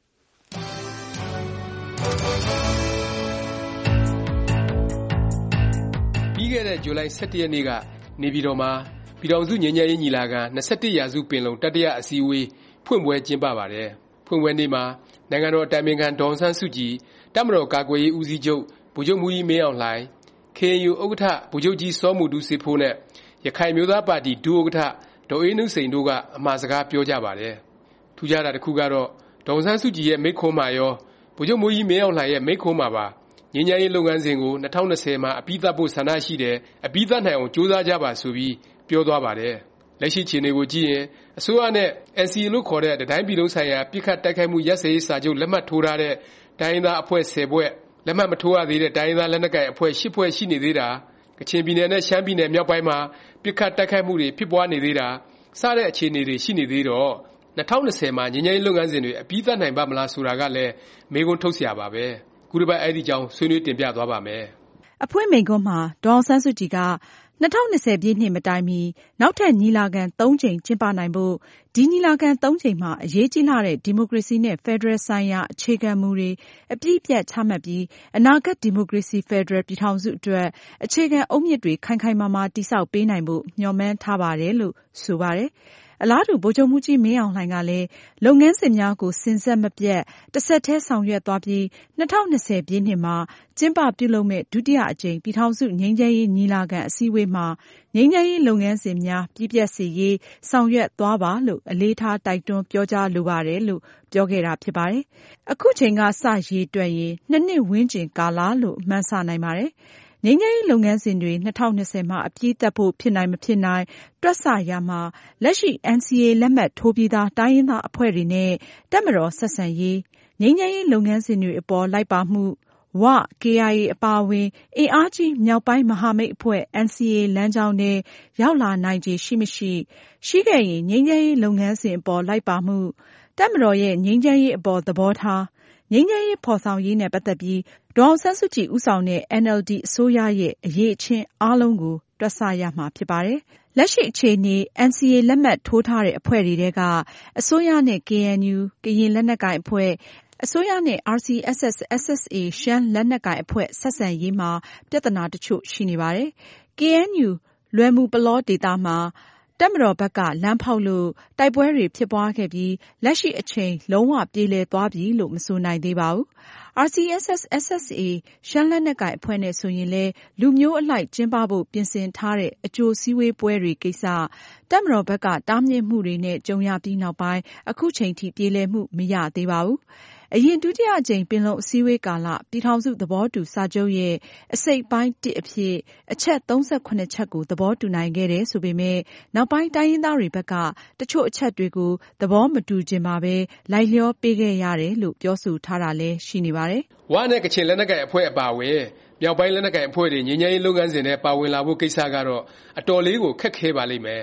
ပြီးခဲ့တဲ့ဇူလိုင်၁၁ရက်နေ့ကနေပြည်တော်မှာပြည်ထောင်စုငြိမ်းချမ်းရေးညီလာခံ၂၁ရာစုပင်လုံတတိယအစည်းအဝေးဖွင့်ပွဲကျင်းပပါတယ်။ဖွင့်ပွဲနေ့မှာနိုင်ငံတော်အတိုင်ပင်ခံဒေါ်အောင်ဆန်းစုကြည်၊တပ်မတော်ကာကွယ်ရေးဦးစီးချုပ်ဗိုလ်ချုပ်မှူးကြီးမင်းအောင်လှိုင်၊ ကေအန်ယူဥက္ကဋ္ဌဗိုလ်ချုပ်ကြီးစောမူတူးစေးဖိုးနဲ့ရခိုင်အမျိုးသားပါတီဒုဥက္ကဋ္ဌဒေါ်အေးနုစိန်တို့ကအမှာစကားပြောကြပါတယ်။ထူးခြားတာတစ်ခုကတော့ဒေါ်အောင်ဆန်းစုကြည်ရဲ့မိန့်ခွန်းမှာရောဗိုလ်ချုပ်မှူးကြီးမင်းအောင်လှိုင်ရဲ့မိန့်ခွန်းမှာပါငြိမ်းချမ်းရေးလုပ်ငန်းစဉ်ကို၂၀၂၀မှာအပြီးသတ်ဖို့ဆန္ဒရှိတယ်၊အပြီးသတ်နိုင်အောင်ကြိုးစားကြပါဆိုပြီးပြောသွားပါတယ်။လက်ရှိအခြေအနေကိုကြည့်ရင်အစိုးရနဲ့ အန်စီအေ လို့ခေါ်တဲ့တစ်တိုင်းပြည်လုံးဆိုင်ရာပစ်ခတ်တိုက်ခိုက်မှုရပ်စဲရေးစာချုပ်လက်မှတ်ထိုးထားတဲ့တိုင်းရင်းသားအဖွဲ့ဆယ်ဖွဲ့လက်မှတ်မထိုးရသေးတဲ့တိုင်းရင်းသားလက်နက်ကိုင်အဖွဲ့ရှစ်ဖွဲ့ရှိနေသေးတာကချင်ပြည်နယ်နဲ့ရှမ်းပြည်နယ်မြောက်ပိုင်းမှာပစ်ခတ်တိုက်ခိုက်မှုတွေဖြစ်ပွားနေသေးတာစတဲ့အခြေအနေတွေရှိနေသေးတော့၂၀၂၀မှာငြိမ်းချမ်းရေးလုပ်ငန်းစဉ်တွေအပြီးသတ်နိုင်ပါမလားဆိုတာကလည်းမေးခွန်းထုတ်စရာပါပဲ။ခုတစ်ပတ်အဲ့ဒီကြောင်းဆွေးနွေးတင်ပြသွားပါမယ်။အဖွင့်မိန့်ခွန်းမှာဒေါ်အောင်ဆန်းစုကြည်က၂၀၂၀ပြည့်နှစ်မတိုင်မီနောက်ထပ်ညီလာခံသုံးကြိမ်ကျင်းပနိုင်ဖို့ဒီညီလာခံသုံးကြိမ်မှာအရေးကြီးလာတဲ့ဒီမိုကရေစီနဲ့ဖက်ဒရယ်ဆိုင်ရာအခြေခံမူတွေအပြည့်အပြတ်ချမှတ်ပြီးအနာဂတ်ဒီမိုကရေစီဖက်ဒရယ်ပြည်ထောင်စုအတွက်အခြေခံအုတ်မြစ်တွေခိုင်ခိုင်မာမာတည်ဆောက်ပေးနိုင်ဖို့မျှော်မှန်းထားပါတယ်လို့ဆိုပါတယ်။အလားတူဗိုလ်ချုပ်မှူးကြီးမင်းအောင်လှိုင်ကလည်းလုပ်ငန်းစဉ်များကိုစဉ်ဆက်မပြတ်တစ်ဆက်တည်းဆောင်ရွက်သွားပြီး၂၀၂၀ပြည့်နှစ်မှာကျင်းပပြုလုပ်မဲ့ဒုတိယအကြိမ်ပြည်ထောင်စုငြိမ်းချမ်းရေးညီလာခံအစည်းအဝေးမှာငြိမ်းချမ်းရေးလုပ်ငန်းစဉ်များပြည့်ပြတ်စေရေးဆောင်ရွက်သွားပါလို့အလေးထားတိုက်တွန်းပြောကြားလိုပါတယ်လို့ပြောခဲ့တာဖြစ်ပါတယ်။အခုချိန်ကစရေးတွက်ရင်နှစ်နှစ်ဝန်းကျင်ကာလလို့မှန်းဆနိုင်ပါတယ်။ငြိမ်းချမ်းရေးလုပ်ငန်းစဉ်တွေ၂၀၂၀မှာအပြည့်သတ်ဖို့ဖြစ်နိုင်မဖြစ်နိုင်တွက်ဆရာမှာလက်ရှိ အန်စီအေ လက်မှတ်ထိုးပြီးသားတိုင်းရင်းသားအဖွဲ့တွေနဲ့တပ်မတော်ဆက်ဆံရေးငြိမ်းချမ်းရေးလုပ်ငန်းစဉ်တွေအပေါ်လိုက်ပါမှုဝ ကေအိုင်အေ အပါအဝင်အင်အားကြီးမြောက်ပိုင်းမဟာမိတ်အဖွဲ့ အန်စီအေ လမ်းကြောင်းထဲရောက်လာနိုင်ခြေရှိမရှိရှိခဲ့ရင်ငြိမ်းချမ်းရေးလုပ်ငန်းစဉ်အပေါ်လိုက်ပါမှုတပ်မတော်ရဲ့ငြိမ်းချမ်းရေးအပေါ်သဘောထားငြိမ်းချမ်းရေးဖော်ဆောင်ရေးနဲ့ပတ်သက်ပြီးဒေါ်အောင်ဆန်းစုကြည်ဦးဆောင်တဲ့ အင်န်အယ်လ်ဒီ အစိုးရရဲ့အရည်အချင်းအားလုံးကိုတွက်ဆရမှာဖြစ်ပါတယ်။လက်ရှိအခြေအနေ အန်စီအေ လက်မှတ်ထိုးထားတဲ့အဖွဲ့တွေထဲကအစိုးရနဲ့ ကေအန်ယူ ကရင်လက်နက်ကိုင်အဖွဲ့အစိုးရနဲ့ အာရ်စီအက်စ်အက်စ် အက်စ်အက်စ်အေ ရှမ်းလက်နက်ကိုင်အဖွဲ့ဆက်ဆံရေးမှာပြဿနာတချို့ရှိနေပါတယ်။ ကေအန်ယူ လွယ်မူပလောဒေသမှာတပ်မတော်ဘက်ကလမ်းဖောက်လို့တိုက်ပွဲတွေဖြစ်ပွားခဲ့ပြီးလက်ရှိအချိန်လုံးဝပြေလည်သွားပြီလို့မဆိုနိုင်သေးပါဘူး။ အာရ်စီအက်စ်အက်စ် အက်စ်အက်စ်အေ ရှမ်းလက်နက်ကိုင်အဖွဲ့နဲ့ဆိုရင်လည်းလူမျိုးအလိုက်ကျင်းပဖို့ပြင်ဆင်ထားတဲ့အကြိုစည်းဝေးပွဲတွေကိစ္စတပ်မတော်ဘက်ကတားမြစ်မှုတွေနဲ့ကြုံရပြီးနောက်ပိုင်းအခုချိန်ထိပြေလည်မှုမရသေးပါဘူး။အရင်ဒုတိယအကြိမ်ပင်လုံအစည်းအဝေးကာလပြည်ထောင်စုသဘောတူစာချုပ်ရဲ့အစိတ်ပိုင်းတစ်အဖြစ်အချက်၃၇ချက်ကိုသဘောတူနိုင်ခဲ့တယ်ဆိုပေမဲ့နောက်ပိုင်းတိုင်းရင်းသားတွေဘက်ကတချို့အချက်တွေကိုသဘောမတူချင်ပါပဲလိုက်လျောပေးခဲ့ရတယ်လို့ပြောဆိုထားတာလည်းရှိနေပါတယ်။ဝါနဲ့ကချင်လက်နက်ကိုင်အဖွဲ့အပါအဝင်မြောက်ပိုင်းလက်နက်ကိုင်အဖွဲ့တွေငြိမ်းချမ်းရေးလုပ်ငန်းစဉ်နဲ့ပါဝင်လာဖို့ကိစ္စကတော့အတော်လေးကိုခက်ခဲပါလိမ့်မယ်။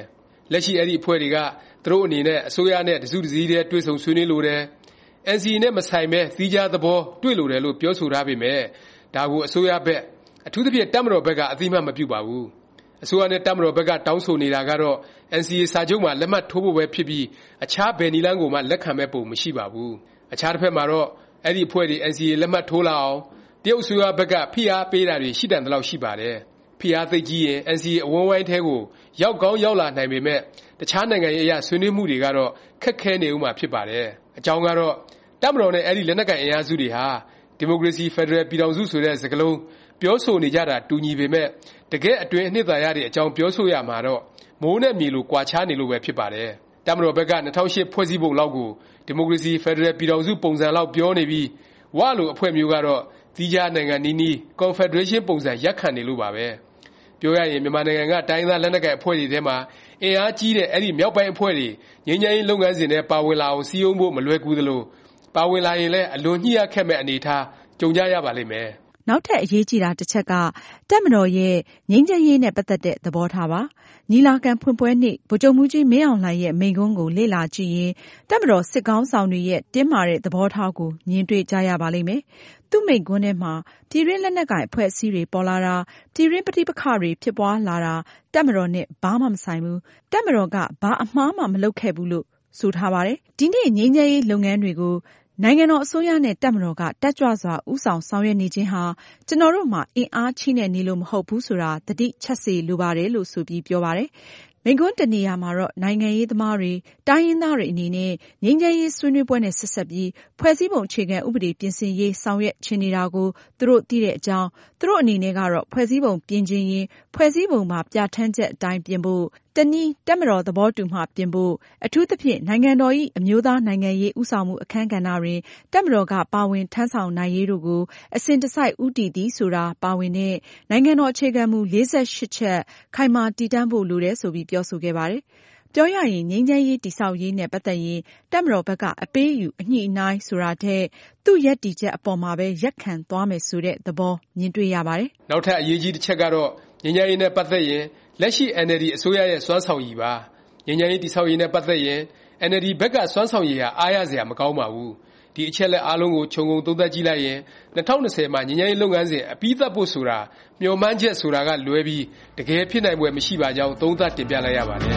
လက်ရှိအဲ့ဒီအဖွဲ့တွေကသူတို့အနေနဲ့အစိုးရနဲ့တစုတစည်းတည်းတွေ့ဆုံဆွေးနွေးလိုတယ် အန် စီ အေ နဲ့မဆိုင်ပဲသီးခြားသဘောတွေ့လိုတယ်လို့ပြောဆိုထားပေမဲ့ဒါကိုအစိုးရဘက်အထူးသဖြင့်တပ်မတော်ဘက်ကအသိမှတ်မပြုပါဘူးအစိုးရနဲ့တပ်မတော်ဘက်ကတောင်းဆိုနေတာကတော့ အန် စီ အေ စာချုပ်မှာလက်မှတ်ထိုးဖို့ပဲဖြစ်ပြီးအခြားဘယ်နည်းလမ်းကိုမှလက်ခံမဲ့ပုံမရှိပါဘူးအခြားတစ်ဖက်မှာတော့အဲ့ဒီအဖွဲ့တွေ အန် စီ အေ လက်မှတ်ထိုးလာအောင်တရုတ်အစိုးရဘက်ကဖိအားပေးတာတွေရှိတန်တလောက်ရှိပါတယ်ဖိအားသိကြီးရင် အန် စီ အေ အဝန်းဝိုင်းထဲကိုရောက်ကောင်းရောက်လာနိုင်ပေမဲ့တခြားနိုင်ငံရေးအရာဆွေးနွေးမှုတွေကတော့ခက်ခဲနေဦးမှာဖြစ်ပါတယ်အကြောင်းကတော့တပ်မတော်နဲ့အဲ့ဒီလက်နက်ကိုင်အင်အားစုတွေဟာဒီမိုကရေစီဖက်ဒရယ်ပြည်ထောင်စုဆိုတဲ့စကားလုံးပြောဆိုနေကြတာတူညီပေမဲ့တကယ်အတွင်းအနှစ်သာရတွေအကြောင်းပြောဆိုရမှာတော့မိုးနဲ့မြေလိုကွာခြားနေလို့ပဲဖြစ်ပါတယ်တပ်မတော်ဘက်က၂၀၀၈ဖွဲ့စည်းပုံလောက်ကိုဒီမိုကရေစီဖက်ဒရယ်ပြည်ထောင်စုပုံစံလောက်ပြောနေပြီးဝလိုအဖွဲ့မျိုးကတော့သီးခြားနိုင်ငံနီးနီး Confederation ပုံစံရက်ခံနေလို့ပါပဲပြောရရင်မြန်မာနိုင်ငံကတိုင်းသားလက်နက်ကိုင်အဖွဲ့တွေထဲမှာအင်အားကြီးတဲ့အဲ့ဒီမြောက်ပိုင်းအဖွဲ့တွေငြိမ်းချမ်းရေးလုပ်ငန်းစဉ်နဲ့ပါဝင်လာအောင်စီးရုံးဖို့မလွယ်ကူသလိုပါဝင်လာရင်လည်းအလွန်ညှိရခက်မဲ့အနေထားကြုံကြရပါလိမ့်မယ်နောက်ထပ်အရေးကြီးတာတစ်ချက်ကတပ်မတော်ရဲ့ငြိမ်းချမ်းရေးနဲ့ပတ်သက်တဲ့သဘောထားပါညီလာခံဖွင့်ပွဲနေ့ဗိုလ်ချုပ်မှူးကြီးမင်းအောင်လှိုင်ရဲ့မိန့်ခွန်းကိုလေ့လာကြည့်ရင်တပ်မတော်စစ်ကောင်းဆောင်တွေရဲ့တင်းမာတဲ့သဘောထားကိုမြင်တွေ့ကြရပါလိမ့်မယ်သူ့မိန့်ခွန်းထဲမှာပြည်တွင်းလက်နက်ကိုင်အဖွဲ့အစည်းတွေပေါ်လာတာပြည်တွင်းပဋိပက္ခတွေဖြစ်ပွားလာတာတပ်မတော်နဲ့ဘာမှမဆိုင်ဘူးတပ်မတော်ကဘာအမှားမှမလုပ်ခဲ့ဘူးလို့ဆိုထားပါတယ်ဒီနေ့ငြိမ်းချမ်းရေးလုပ်ငန်းတွေကိုနိုင်ငံတော်အစိုးရနဲ့တပ်မတော်ကတက်ကြွစွာဦးဆောင်ဆောင်ရွက်နေခြင်းဟာကျွန်တော်တို့မှာအင်အားချိနဲ့နေလို့မဟုတ်ဘူးဆိုတာသတိချက်စေလိုပါတယ်လို့ဆိုပြီးပြောပါတယ်မိန့်ခွန်းတနေရာမှာတော့နိုင်ငံရေးသမားတွေတိုင်းရင်းသားတွေအနေနဲ့ငြိမ်းချမ်းရေးဆွေးနွေးပွဲနဲ့ဆက်ဆက်ပြီးဖွဲ့စည်းပုံအခြေခံဥပဒေပြင်ဆင်ရေးဆောင်ရွက်ချင်နေတာကိုသူတို့သိတဲ့အကြောင်းသူတို့အနေနဲ့ကတော့ဖွဲ့စည်းပုံပြင်ခြင်းရင်ဖွဲ့စည်းပုံမှာပြဋ္ဌာန်းချက်အတိုင်းပြင်ဖို့တနည်းတပ်မတော်သဘောတူမှပြင်ဖို့အထူးသဖြင့်နိုင်ငံတော်၏အမျိုးသားနိုင်ငံရေးဦးဆောင်မှုအခမ်းကဏ္ဍတွင်တပ်မတော်ကပါဝင်ထမ်းဆောင်နိုင်ရေးတို့ကိုအစဉ်တစိုက်ဦးတည်သည်ဆိုတာပါဝင်တဲ့နိုင်ငံတော်အခြေခံမူ၄၈ချက်ခိုင်မာတည်တံ့ဖို့လိုတယ်ဆိုပြီးပြောဆိုခဲ့ပါတယ်။ပြောရရင်ငြိမ်းချမ်းရေးတည်ဆောက်ရေးနဲ့ပတ်သက်ရင်တပ်မတော်ဘက်ကအပေးအယူအညှိအနှိုင်းဆိုတာထက်သူ့ရပ်တည်ချက်အပေါ်မှာပဲရပ်ခံသွားမယ်ဆိုတဲ့သဘောမြင်တွေ့ရပါတယ်။နောက်ထပ်အရေးကြီးတစ်ချက်ကတော့ငြိမ်းချမ်းရေးနဲ့ပတ်သက်ရင်လက်ရှိ အန် အယ်လ် ဒီ အစိုးရရဲ့စွမ်းဆောင်ရည်ပါငြိမ်းချမ်းရေးတည်ဆောက်ရေးနဲ့ပတ်သက်ရင် အန် အယ်လ် ဒီ ဘက်ကစွမ်းဆောင်ရည်ဟာအားရစရာမကောင်းပါဘူးဒီအချက်လက်အားလုံးကိုခြုံငုံသုံးသပ်ကြည့်လိုက်ရင်၂၀၂၀မှာငြိမ်းချမ်းရေးလုပ်ငန်းစဉ်အပြီးသတ်ဖို့ဆိုတာမျှော်မှန်းချက်ဆိုတာကလွဲပြီးတကယ်ဖြစ်နိုင်ဖွယ်မရှိပါကြောင်းသုံးသပ်တင်ပြလိုက်ရပါတယ်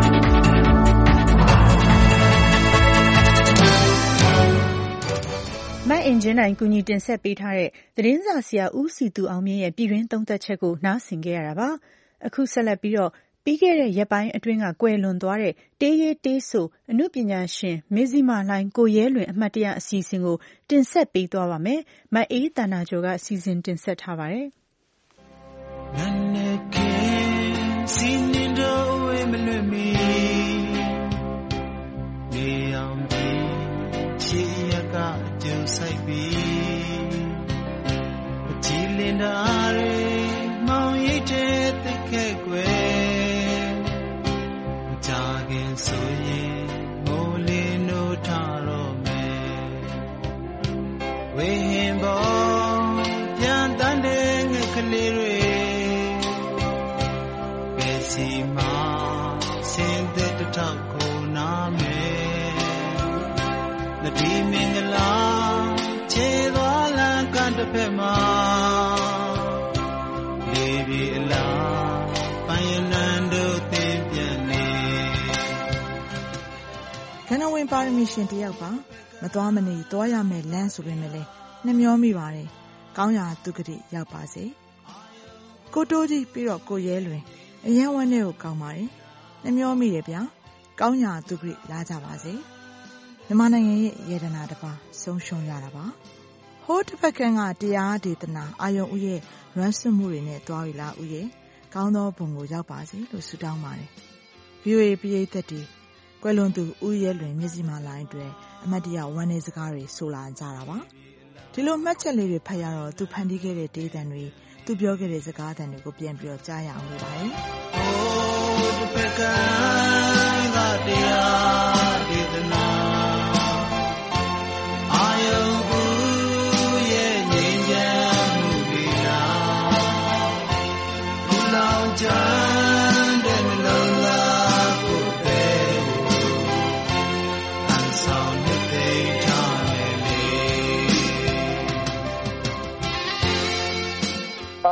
မအင်ဂျင်နိုင်ကူညီတင်ဆက်ပေးထားတဲ့သတင်းစာဆရာဦးစီသူအောင်မြင့်ရဲ့ပြည်တွင်းသုံးသပ်ချက်ကိုနားဆင်ကြရတာပါအခုဆက်လက်ပြီးတော့ပြီးခဲ့တဲ့ရက်ပိုင်းအတွင်းကကွယ်လွန်သွားတဲ့တေးရေးတေးဆိုအနုပညာရှင်မဇ္ဈိမလှိုင်းကိုရဲလွင်အမှတ်တရအစီအစဉ်ကိုတင်ဆက်ပေးသွားပါမယ်။မအေးတဏ္ဍာကျော်ကစီစဉ်တင်ဆက်ထားပါတယ်။နနကေစီနင်တော်ဝေမလွတ်မီနေအောင်ဒီချီရကကျုံဆိုင်ပြီးအကြည်လင်တာရေမောင်ရိတ်တဲ့တိတ်ခဲကွယ်ဆိုရင်မိုးလင်းတို့ထားတော့မယ်ဝေဟင်ပေါ်ပြန်တန်းတဲ့ငှက်ကလေးတွေဘယ်စီမှာဆင်းသက်တထောက်ကိုနာမယ်လက်ဒီမင်္ဂလာခြေသွားလမ်းကတစ်ဖက်မှာလေပြေအလားပန်းရနန်းတို့တင်ပြန်နေခဏဝင်ပါရမီရှင်တယောက်ပါမသွားမနေသွားရမယ်လမ်းဆိုပေမဲ့လည်းနှမျောမိပါတယ်ကောင်းရာသူကတိရောက်ပါစေကိုတိုးကြီးပြီးတော့ကိုရဲလွင်အရန်ဝမ်းနဲ့ကိုကောင်းပါတယ်နှမျောမိတယ်ဗျာကောင်းရာသူကတိလာကြပါစေမြန်မာနိုင်ငံရဲ့ရေဒနာတစ်ပါးဆုံးရှုံးရတာပါဟိုးတစ်ဖက်ကကတရားဒေသနာအာယုံဥရဲ့ရွမ်းစွမှုတွေနဲ့တွားရီလာဥရဲ့ကောင်းသောဘုံကိုရောက်ပါစေလို့ဆုတောင်းပါတယ် ဗီအိုအေ ပရိသတ်တွေကွယ်လွန်သူဦးရဲလွင်မျက်စိမှလိုင်းအတွက်အမတ်တရဝမ်းနေစကားတွေဆိုလာကြတာပါဒီလိုမှတ်ချက်လေးတွေဖတ်ရတော့သူဖန်တီးခဲ့တဲ့ဒေသံတွေသူပြောခဲ့တဲ့စကားသံတွေကိုပြန်ပြီးတော့ကြားရအောင်လို့ပါတယ်။အိုးတစ်ဖက်ကတရားဒေသနာအာယုံဦးရဲ့ငြိမ်းချမ်းမှုတွေလားဘူလောင်ချမ်းတဲ့နှလုံးသားကို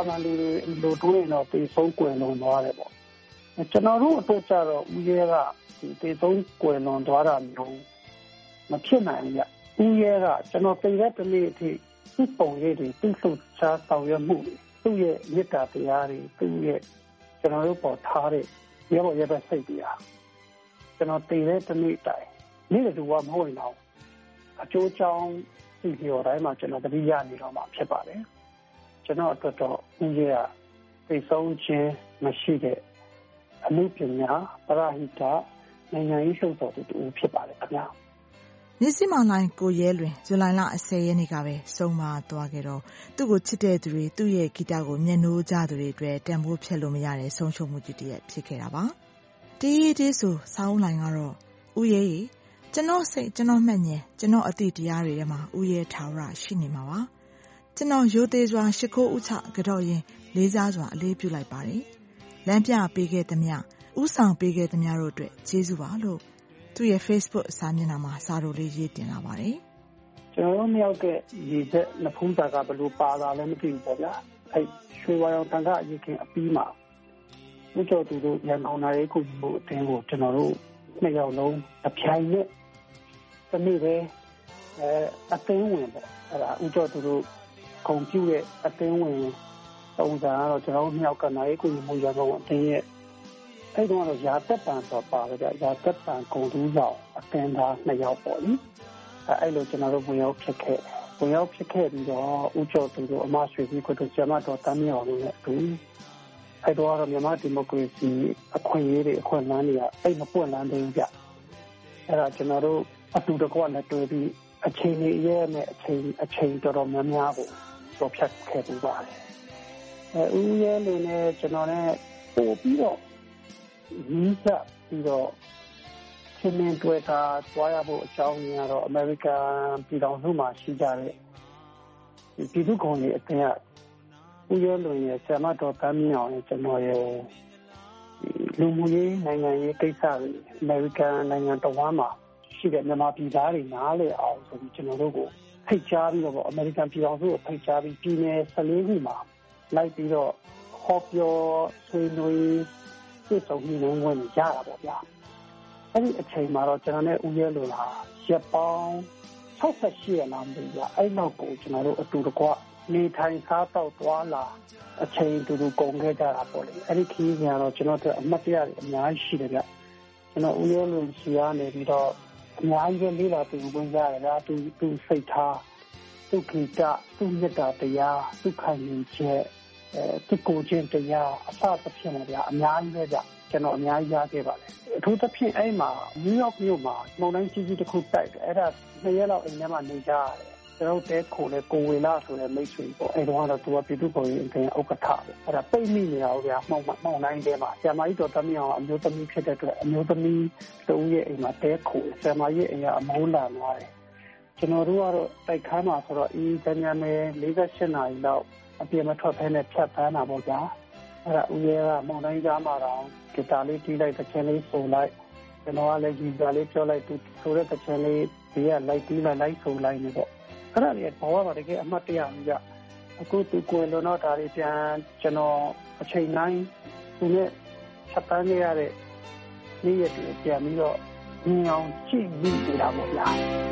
မန်လူတွေလိုတွေးတော့တေဆုံးကွယ်လွန်သွားတယ်ပေါ့ကျွန်တော်တို့အတွက်ကြတော့ဦးရဲကဒီတေဆုံးကွယ်လွန်သွားတာမျိုးမဖြစ်နိုင်ဘူး။ဦးရဲကကျွန်တော်ပြည်တဲ့တနေ့အထိသူ့ပုံရိပ်တွေသူ့လှုပ်ရှားဆောင်ရွက်မှုတွေသူ့ရဲ့မေတ္တာတရားတွေသူ့ရဲ့ကျွန်တော်တို့ပေါ်ထားတဲ့ရဲဘော်ရဲဘက်စိတ်တရားကျွန်တော်ပြည်တဲ့တနေ့တိုင်နေ့တူကမဟုတ်ရင်တော့အကျိုးအကြောင်းဒီပြောတိုင်းမှာကျွန်တော်တတိယနေတော့မှဖြစ်ပါတယ်။ကျွန်တော်အတွက်တော့ဦးရဲကသိဆုံးခြင်းမရှိတဲ့အမှုပညာပရဟိတနိုင်ငံရေးလှုပ်ဆောင်သူတူဖြစ်ပါတယ်ခင်ဗျာ။မြစ်စီမောင်လိုင်းကိုရဲလွင်ဇူလိုင်လအဆယ်ရက်နေ့ကပဲဆုံးမသွားခဲ့တော့သူ့ကိုချစ်တဲ့သူတွေသူ့ရဲ့ဂီတကိုမျက်နှိုးကြသူတွေအတွက်တန်ဖိုးဖြတ်လို့မရတဲ့ဆုံးရှုံးမှုကြီးတစ်ရပ်ဖြစ်ခဲ့တာပါ။တေးရီတေးဆိုဆောင်းလိုင်းကတော့ဦးရဲရီကျွန်တော်စိတ်ကျွန်တော်မှတ်ဉဏ်ကျွန်တော်အသည့်တရားတွေထဲမှာဦးရဲထာဝရရှိနေမှာပါ။ကျွန်တော်ရိုသေစွာရှိခိုးဥချကြော့ရင်လေးစားစွာအလေးပြုလိုက်ပါတယ်။လမ်းပြပေးခဲ့သမျှဥဆောင်ပေးခဲ့သမျှတို့အတွက်ကျေးဇူးပါလို့သူ့ရဲ့ Facebook စာမျက်နှာမှာစာတို့လေးရေးတင်လာပါတယ်။ကျွန်တော်မြောက်ကရေချက်နှစ်ဖူးတာကဘယ်လိုပါလာလဲမသိဘူးပေါ့ဗျာ။အဲရွှေဝါရောင်တန်ခါအရေးခင်အပြီးမှာဘုကျော်သူတို့ရန်ကုန်နာရေးခုမျိုးအတင်းကိုကျွန်တော်တို့နှစ်ယောက်လုံးအပြိုင်နဲ့တနေ့ပဲအဲအသိဝင်ပေါ့အဲဒါဥကျော်သူတို့ကွန်ပျူတာအသိဝင်ပုံစံကတော့ကျွန်တော်တို့မြောက်ကနာရေးခုမျိုးရန်ကုန်အတင်းရဲ့အဲ့တော့ရာသက်ပံဆိုပါတယ်ဗျရာသက်ပံကုန်တူးဆောင်အသင်းသားနှစ်ယောက်ပေါ့လေအဲ့လိုကျွန်တော်တို့ဝင်ရောက်ဖြစ်ခဲ့ဝင်ရောက်ဖြစ်ခဲ့ပြီးတော့ဦးကျော်သူတို့အမရွှေကြီးကိုတို့ကျမတော်တမ်းမြောင်လို့လည်းအတူအဲ့တော့မြန်မာဒီမိုကရေစီအခွင့်အရေးတွေအခွင့်အလမ်းတွေကအဲ့မပွင့်လန်းသေးဘူးဗျအဲ့ဒါကျွန်တော်တို့အတူတကွနဲ့တွေ့ပြီးအချိန်ကြီးရဲ့နဲ့အချိန်အချိန်တော်တော်များများကိုတော့ဖြတ်ခဲ့ပြီးပါတယ်အဲဦးရဲလေးနဲ့ကျွန်တော်နဲ့ပို့ပြီးတော့ဒီကပြီးတော့ချင်းမင်းတွေ့တာကြွားရဖို့အကြောင်းရင်းကတော့အမေရိကန်ပြည်ထောင်စုမှာရှိကြတဲ့ဒီပြည်သူ့ကောင်ကြီးအတင်းကဦးရဲလွန်ရဲ့ဆရာမတော်တမ်းမြောင်ရဲ့ကျွန်တော်ရဲ့လူမှုရေးနိုင်ငံရေးကိစ္စတွေအမေရိကန်နိုင်ငံတော်ဝန်မှာရှိတဲ့မြန်မာပြည်သားတွေနားလည်အောင်ဆိုပြီးကျွန်တော်တို့ကိုဖိတ်ကြားပြီးတော့အမေရိကန်ပြည်ထောင်စုကိုဖိတ်ကြားပြီးပြည်နယ်ဆယ်လေးခုမှာလိုက်ပြီးတော့ဟောပြောဆွေးနွေးစိတ်ဆုံးနေဝင်ကြတာပေါ့ဗျာအဲ့ဒီအချိန်မှာတော့ကျွန်တော်နဲ့ဦးရဲလွန်ဟာရက်ပေါင်း၆၈ရက်လောက်ပြီဗျာအဲ့နောက်ကိုကျွန်တော်တို့အတူတကွနေထိုင်စားတော့သွားလာအချိန်တူတူကုန်ခဲ့ကြတာပေါ့လေအဲ့ဒီခီးကြီးကတော့ကျွန်တော်တို့အမှတ်တရတွေအများကြီးရှိတယ်ဗျကျွန်တော်ဦးရဲလွန်စီကနေပြီးတော့အများကြီးပဲလေးလာတူဝင်ကြရတယ်ဗျာသူသူစိတ်ထားသူခိတသူမေတ္တာတရားသူခံယူချက်အဲသူကိုချင်းတရားအစသဖြင့်လည်းဗျာအများကြီးပဲဗျကျွန်တော်အများကြီးရခဲ့ပါလေအထူးသဖြင့်အဲ့မှာနယူးယောက်မြို့မှာမုန်တိုင်းကြီးကြီးတစ်ခုတိုက်တယ်အဲ့ဒါနှစ်ရက်လောက်အိမ်ထဲမှာနေကြရတယ်ကျွန်တော်တဲခိုလေကိုဝေလာဆိုတဲ့မိတ်ဆွေပေါ့အဲ့တော့တော့သူကပြည်သူ့ကောင်ကြီးအတင်းဥက္ကဋ္ဌပဲအဲ့ဒါပိတ်မိနေတာဗျာမှောင်မှောင်တိုင်းထဲမှာဆရာမကြီးတော်တမီးအောင်အမျိုးသမီးဖြစ်တဲ့အတွက်အမျိုးသမီးတူရဲ့အိမ်မှာတဲခိုဆရာမကြီးအိမ်ကအမိုးလာသွားတယ်ကျွန်တော်တို့ကတော့တိုက်ခန်းမှာဆိုတော့အေးတန်းများနဲ့၄၈နာရီလောက်အပြင်မထွက်ဖဲနဲ့ဖြတ်ပန်းတာပေါ့ဗျာအဲ့ဒါဦးရဲကမောင်တိုင်းကြားမှာတော့ဂီတာလေးတီးလိုက်တစ်ချက်လေးဆိုလိုက်ကျွန်တော်ကလည်းဂီတာလေးပြောလိုက်သူဆိုတဲ့တစ်ချက်လေးဒီကလိုက်တီးလိုက်လိုက်ဆိုလိုက်နေပေါ့အဲ့ဒါလေးဘောကတကယ်အမှတ်တရကြီးကြအခုသူကိုယ်လုံးတော့ဒါတွေပြန်ကျွန်တော်အချိန်တိုင်းသူနဲ့ဖြတ်ပန်းနေရတဲ့နေ့ရက်တွေပြန်ပြီးတော့ညင်အောင်ကြည့်ပြီးနေတာပေါ့ဗျာ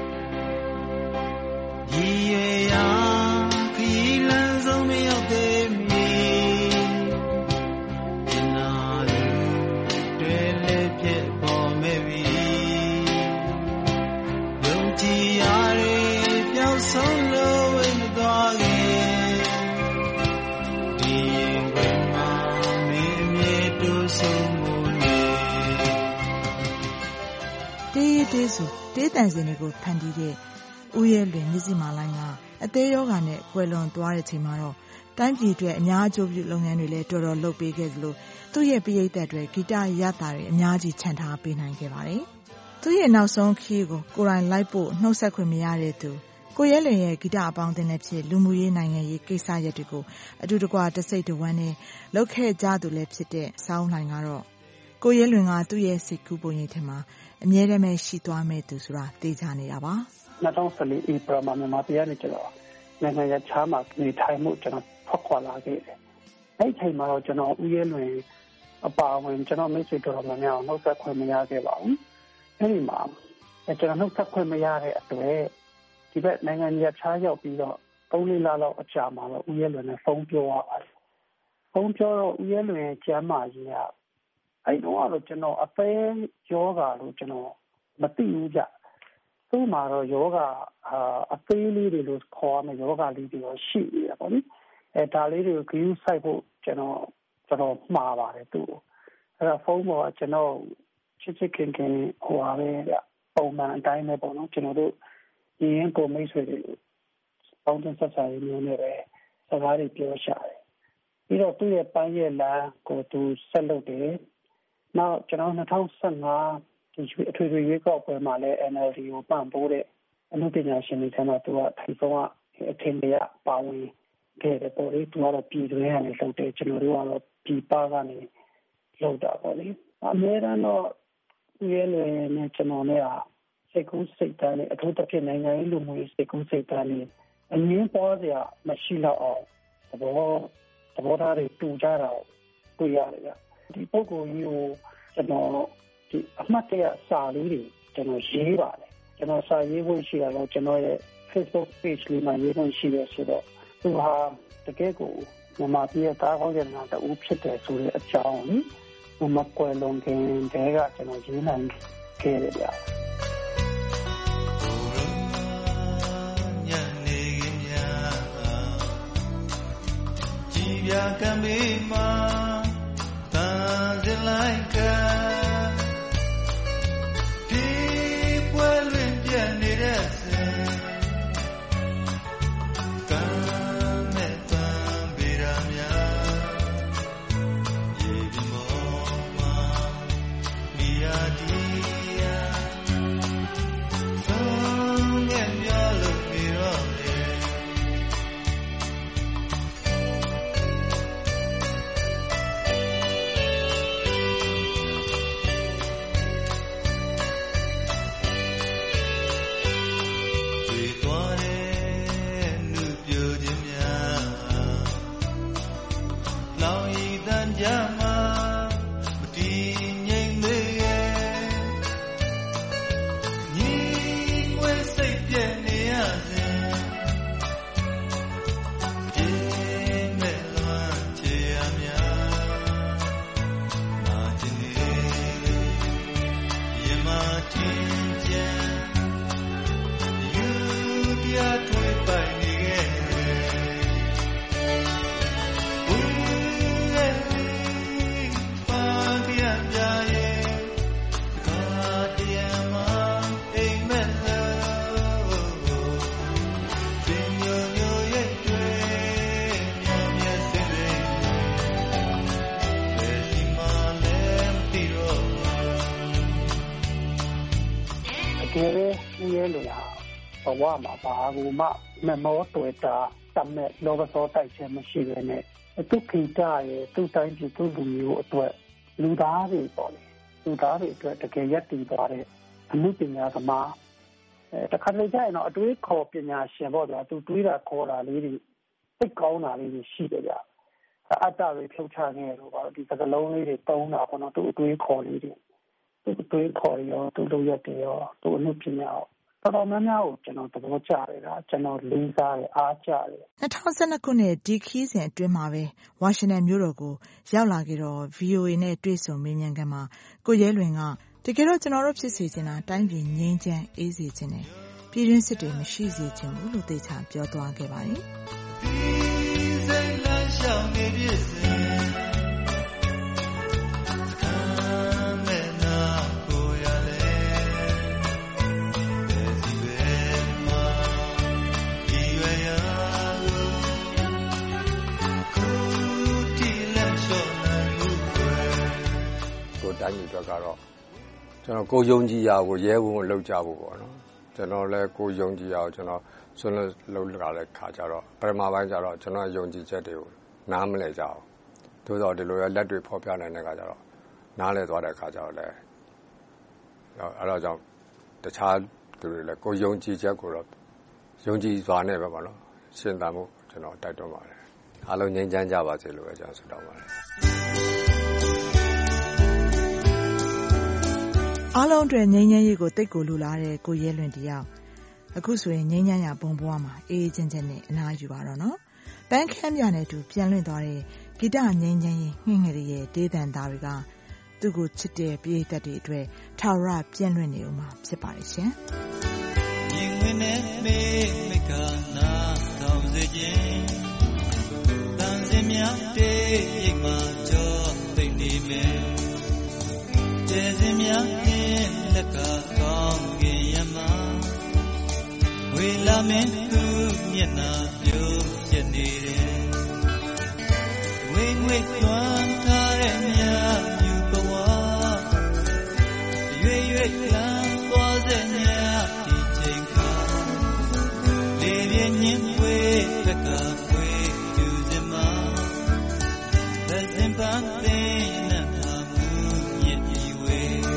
ရေရာခီးလန်းဆုံးမရောက်သေးမီနာလူတွေလည်းဖြစ်ပေါ်မဲ့ပြီယုံကြည်ရတဲ့ပျောက်ဆုံးလို့ဝိမသွားခင်ဒီဘက်မှာမင်းမြေတူဆုံးမှုနေတေးတေးဆိုတေးတန်စင်တွေကိုဖန်တီးတဲ့ဦးရဲလွင်မြစ်စီမာလိုင်းကအသေးရောဂါနဲ့ကွယ်လွန်သွားတဲ့ချိန်မှာတော့တိုင်းပြည်အတွက်အများအကျိုးပြုလုပ်ငန်းတွေလည်းတော်တော်လုပ်ပေးခဲ့သလိုသူ့ရဲ့ပရိသတ်တွေဂီတရတာတွေအများကြီးချန်ထားပေးနိုင်ခဲ့ပါတယ်။သူ့ရဲ့နောက်ဆုံးခီးကိုကိုယ်တိုင်လိုက်ဖို့နှုတ်ဆက်ခွင့်မရတဲ့သူကိုရဲလွင်ရဲ့ဂီတအပေါင်းအသင်းလည်းဖြစ်လူမှုရေးနိုင်ငံရေးကိစ္စရပ်တွေကိုအတူတကွတစိတ်တဝမ်းနဲ့လုပ်ခဲ့ကြသူလည်းဖြစ်တဲ့စောင်းလှိုင်ကတော့ကိုရဲလွင်ကသူ့ရဲ့စိတ်ကူးပုံရိပ်ထဲမှာအမြဲတမ်းရှိသွားမဲ့သူဆိုတာသိချနေတာပါ၂၀၁၄ ဧပြီမှာမြန်မာပြည်ကနေကျွန်တော်နိုင်ငံရခြားမှာနေထိုင်မှုကျွန်တော်ဖောက်ခွာလာခဲ့တယ်အဲ့ဒီချိန်မှာတော့ကျွန်တော်ဦးရဲလွင်အပါအဝင်ကျွန်တော်မိတ်ဆွေတော်တော်များများနှုတ်ဆက်ခွင့်မရခဲ့ပါဘူးအဲ့ဒီမှာကျွန်တော်နှုတ်ဆက်ခွင့်မရတဲ့အတွက်ဒီဘက်နိုင်ငံကြီးခြားရောက်ပြီးတော့သုံးလေးလလောက်အကြာမှာတော့ဦးရဲလွင်နဲ့ဖုန်းပြောရပါတယ်ဖုန်းပြောတော့ဦးရဲလွင်ကျမ်းမာကြီးကအဲ့တော့တော့ကျွန်တော်အသေးယောဂါလို့ကျွန်တော်မသိဘူးကြသူ့မှာတော့ယောဂါအသေးလေးတွေလို့ခေါ်ရမယ်ယောဂါလေးတွေရှိနေတယ်ပေါ့နိအဲဒါလေးတွေကိုဂရုစိုက်ဖို့ကျွန်တော်ကျွန်တော်မှားပါတယ်သူ့အဲ့တော့ဖုန်းပေါ်ကကျွန်တော်ချစ်ချစ်ခင်ခင်ဟိုပါပဲဗျပုံမှန်အတိုင်းပဲပေါ့နော်ကျွန်တော်တို့ရင်းကိုမိတ်ဆွေတွေပေါင်းတင်ဆက်ဆံရေးမျိုးနဲ့ပဲစကားတွေပြောရှာတယ်ပြီးတော့သူ့ရဲ့ပန်းရဲ့လမ်းကိုသူဆက်လုပ်တယ်နောက်ကျွန်တော်၂၀၁၅ဒီအထွေထွေရွေးကောက်ပွဲမှာလည်း N L D ကိုပံ့ပိုးတဲ့အမှုပညာရှင်တွေထဲမှာသူကထိုင်ဆုံးကအထင်ကြီးပါဝင်ခဲ့တယ်ပေါ့လေသူကတော့ပြည်တွင်းကနေလုပ်တယ်ကျွန်တော်တို့ကတော့ပြည်ပကနေလုပ်တာပေါ့လေအများအားတော့ဒီရဲနဲ့ကျွန်တော်နဲ့စိတ်ကူးစိတ်တမ်းနဲ့အထူးသဖြင့်နိုင်ငံရေးလူမှုရေးစိတ်ကူးစိတ်တမ်းနဲ့အငင်းပွားစရာမရှိတော့အောင်သဘောသဘောထားတွေတူကြတာတွေ့ရတယ်ဗျဒီပုဂ္ဂိုလ်ကြီးကိုကျွန်တော်ဒီအမှတ်တရစာလေးတွေကျွန်တော်ရေးပါတယ်ကျွန်တော်စာရေးဖို့ရှိတယ်လို့ကျွန်တော်ရဲ့ Facebook page လေးမှာရေးဖို့ရှိတယ်ဆိုတော့သူဟာတကယ်ကိုမြန်မာပြည်ရဲ့တားကောင်းတဲ့နာတူဖြစ်တယ်ဆိုတဲ့အကြောင်းကိုမကွယ်လွန်ခင်တည်းကကျွန်တော်ရေးနိုင်ခဲ့တယ်ဗျပြကံမေးမှာတန်စင်လိုက်ကဒီပွဲလွင်ပြတ်နေတဲ့စင်ကံမဲ့တန်ပေရမြာရေဒီမောမှာမိယာဒီယာသုံးရဲ့မျောလို့ပြီးတော့ဘဝမှာဘာကိုမှမမောတွေ့တာတတ်မဲ့လောဘသောတိုက်ခြင်းမရှိဘဲနဲ့သူခိတရဲ့သူတိုင်းပြည်သူလူမျိုးအတွက်လူသားတွေပေါ့လေလူသားတွေအတွက်တကယ်ရည်တည်သွားတဲ့အမှုပညာသမားအဲတခါလေကျရင်တော့အတွေးခေါ်ပညာရှင်ပေါ့ဗျာသူတွေးတာခေါ်တာလေးတွေသိကောင်းတာလေးတွေရှိတယ်ဗျအတ္တတွေဖြုတ်ချခဲ့တော့ပါဒီစကလုံးလေးတွေတုံးတာပေါ့နော်သူအတွေးခေါ်လေးတွေသူအတွေးခေါ်ရောသူလုပ်ရတဲ့ရောသူအမှုပညာရောတော်တော်များများကိုကျွန်တော်သဘောကျတယ်လားကျွန်တော်လေးစားတယ်အားကျတယ်၂၀၁၂ခုနှစ်ဒီခီးစဉ်အတွင်းမှာပဲဝါရှင်တန်မြို့တော်ကိုရောက်လာခဲ့တော့ V O A နဲ့တွေ့ဆုံမေးမြန်းခန်းမှာကိုရဲလွင်ကတကယ်တော့ကျွန်တော်တို့ဖြစ်စေချင်တာတိုင်းပြည်ငြိမ်းချမ်းအေးစေချင်တယ်ပြည်တွင်းစစ်တွေမရှိစေချင်ဘူးလို့သိချပြောသွားခဲ့ပါတယ်ဒီစိတ်လမ်းရှောင်နေပြည့်စင်တိုင်းပြည်အတွက်ကတော့ကျွန်တော်ကိုယုံကြည်ရာကိုရဲဝံ့ဝံ့လုပ်ကြဖို့ပေါ့နော်ကျွန်တော်လည်းကိုယုံကြည်ရာကိုကျွန်တော်ဆွမ်းလုပ်လာတဲ့ခါကျတော့ပထမပိုင်းကျတော့ကျွန်တော်ယုံကြည်ချက်တွေကိုနားမလည်ကြအောင်သို့တော့ဒီလိုရလက်တွေဖော်ပြနိုင်တဲ့ခါကျတော့နားလည်သွားတဲ့ခါကျတော့လည်းအဲ့တော့ကြောင့်တခြားသူတွေလည်းကိုယုံကြည်ချက်ကိုတော့ယုံကြည်စွာနဲ့ပဲပေါ့နော်ရှင်းတမ်းမှုကျွန်တော်တိုက်တွန်းပါတယ်အားလုံးငြိမ်းချမ်းကြပါစေလို့ပဲကျွန်တော်ဆုတောင်းပါတယ်အားလုံးအတွက်ငြိမ်းချမ်းရေးကိုတိတ်ကိုလိုလားတဲ့ကိုရဲလွင်တယောက်အခုဆိုရင်ငြိမ်းချမ်းရာဘုံဘွားမှာအေးအေးချမ်းချမ်းနဲ့အနားယူပါတော့နော်ပန်းခမ်းပြနဲ့တူပြန်လွင့်သွားတဲ့ဂီတငြိမ်းချမ်းရေးငှင်းငယ်ရဲ့ဒေသံသားတွေကသူ့ကိုချစ်တဲ့ပြည်သက်တွေအတွက်ထာဝရပြည့်လွင့်နေဦးမှာဖြစ်ပါတယ်ရှင်မြင်ဝင်နဲ့မေမိကနာတောင်းစေခြင်းတန်စင်များတေးရိတ်မှာကြောသိနေမယ်ကျေစင်များရင်လက်ကကောင်းကင်ရမဝေလာမင်းသူမျက်နှာပြုံးပြနေတယ်ဝေငွေသွမ်းထားတဲ့မြတ်ယူဘဝရွေရွေလမ်းသွားစေမြတ်ဒီချိန်ခါလေပြင်းညင်းဝေးတက်ကဝေးကျူစင်မှာလက်စင်ပန်းသိနဲ့ဟာမှုမြစ်ကြီးဝေး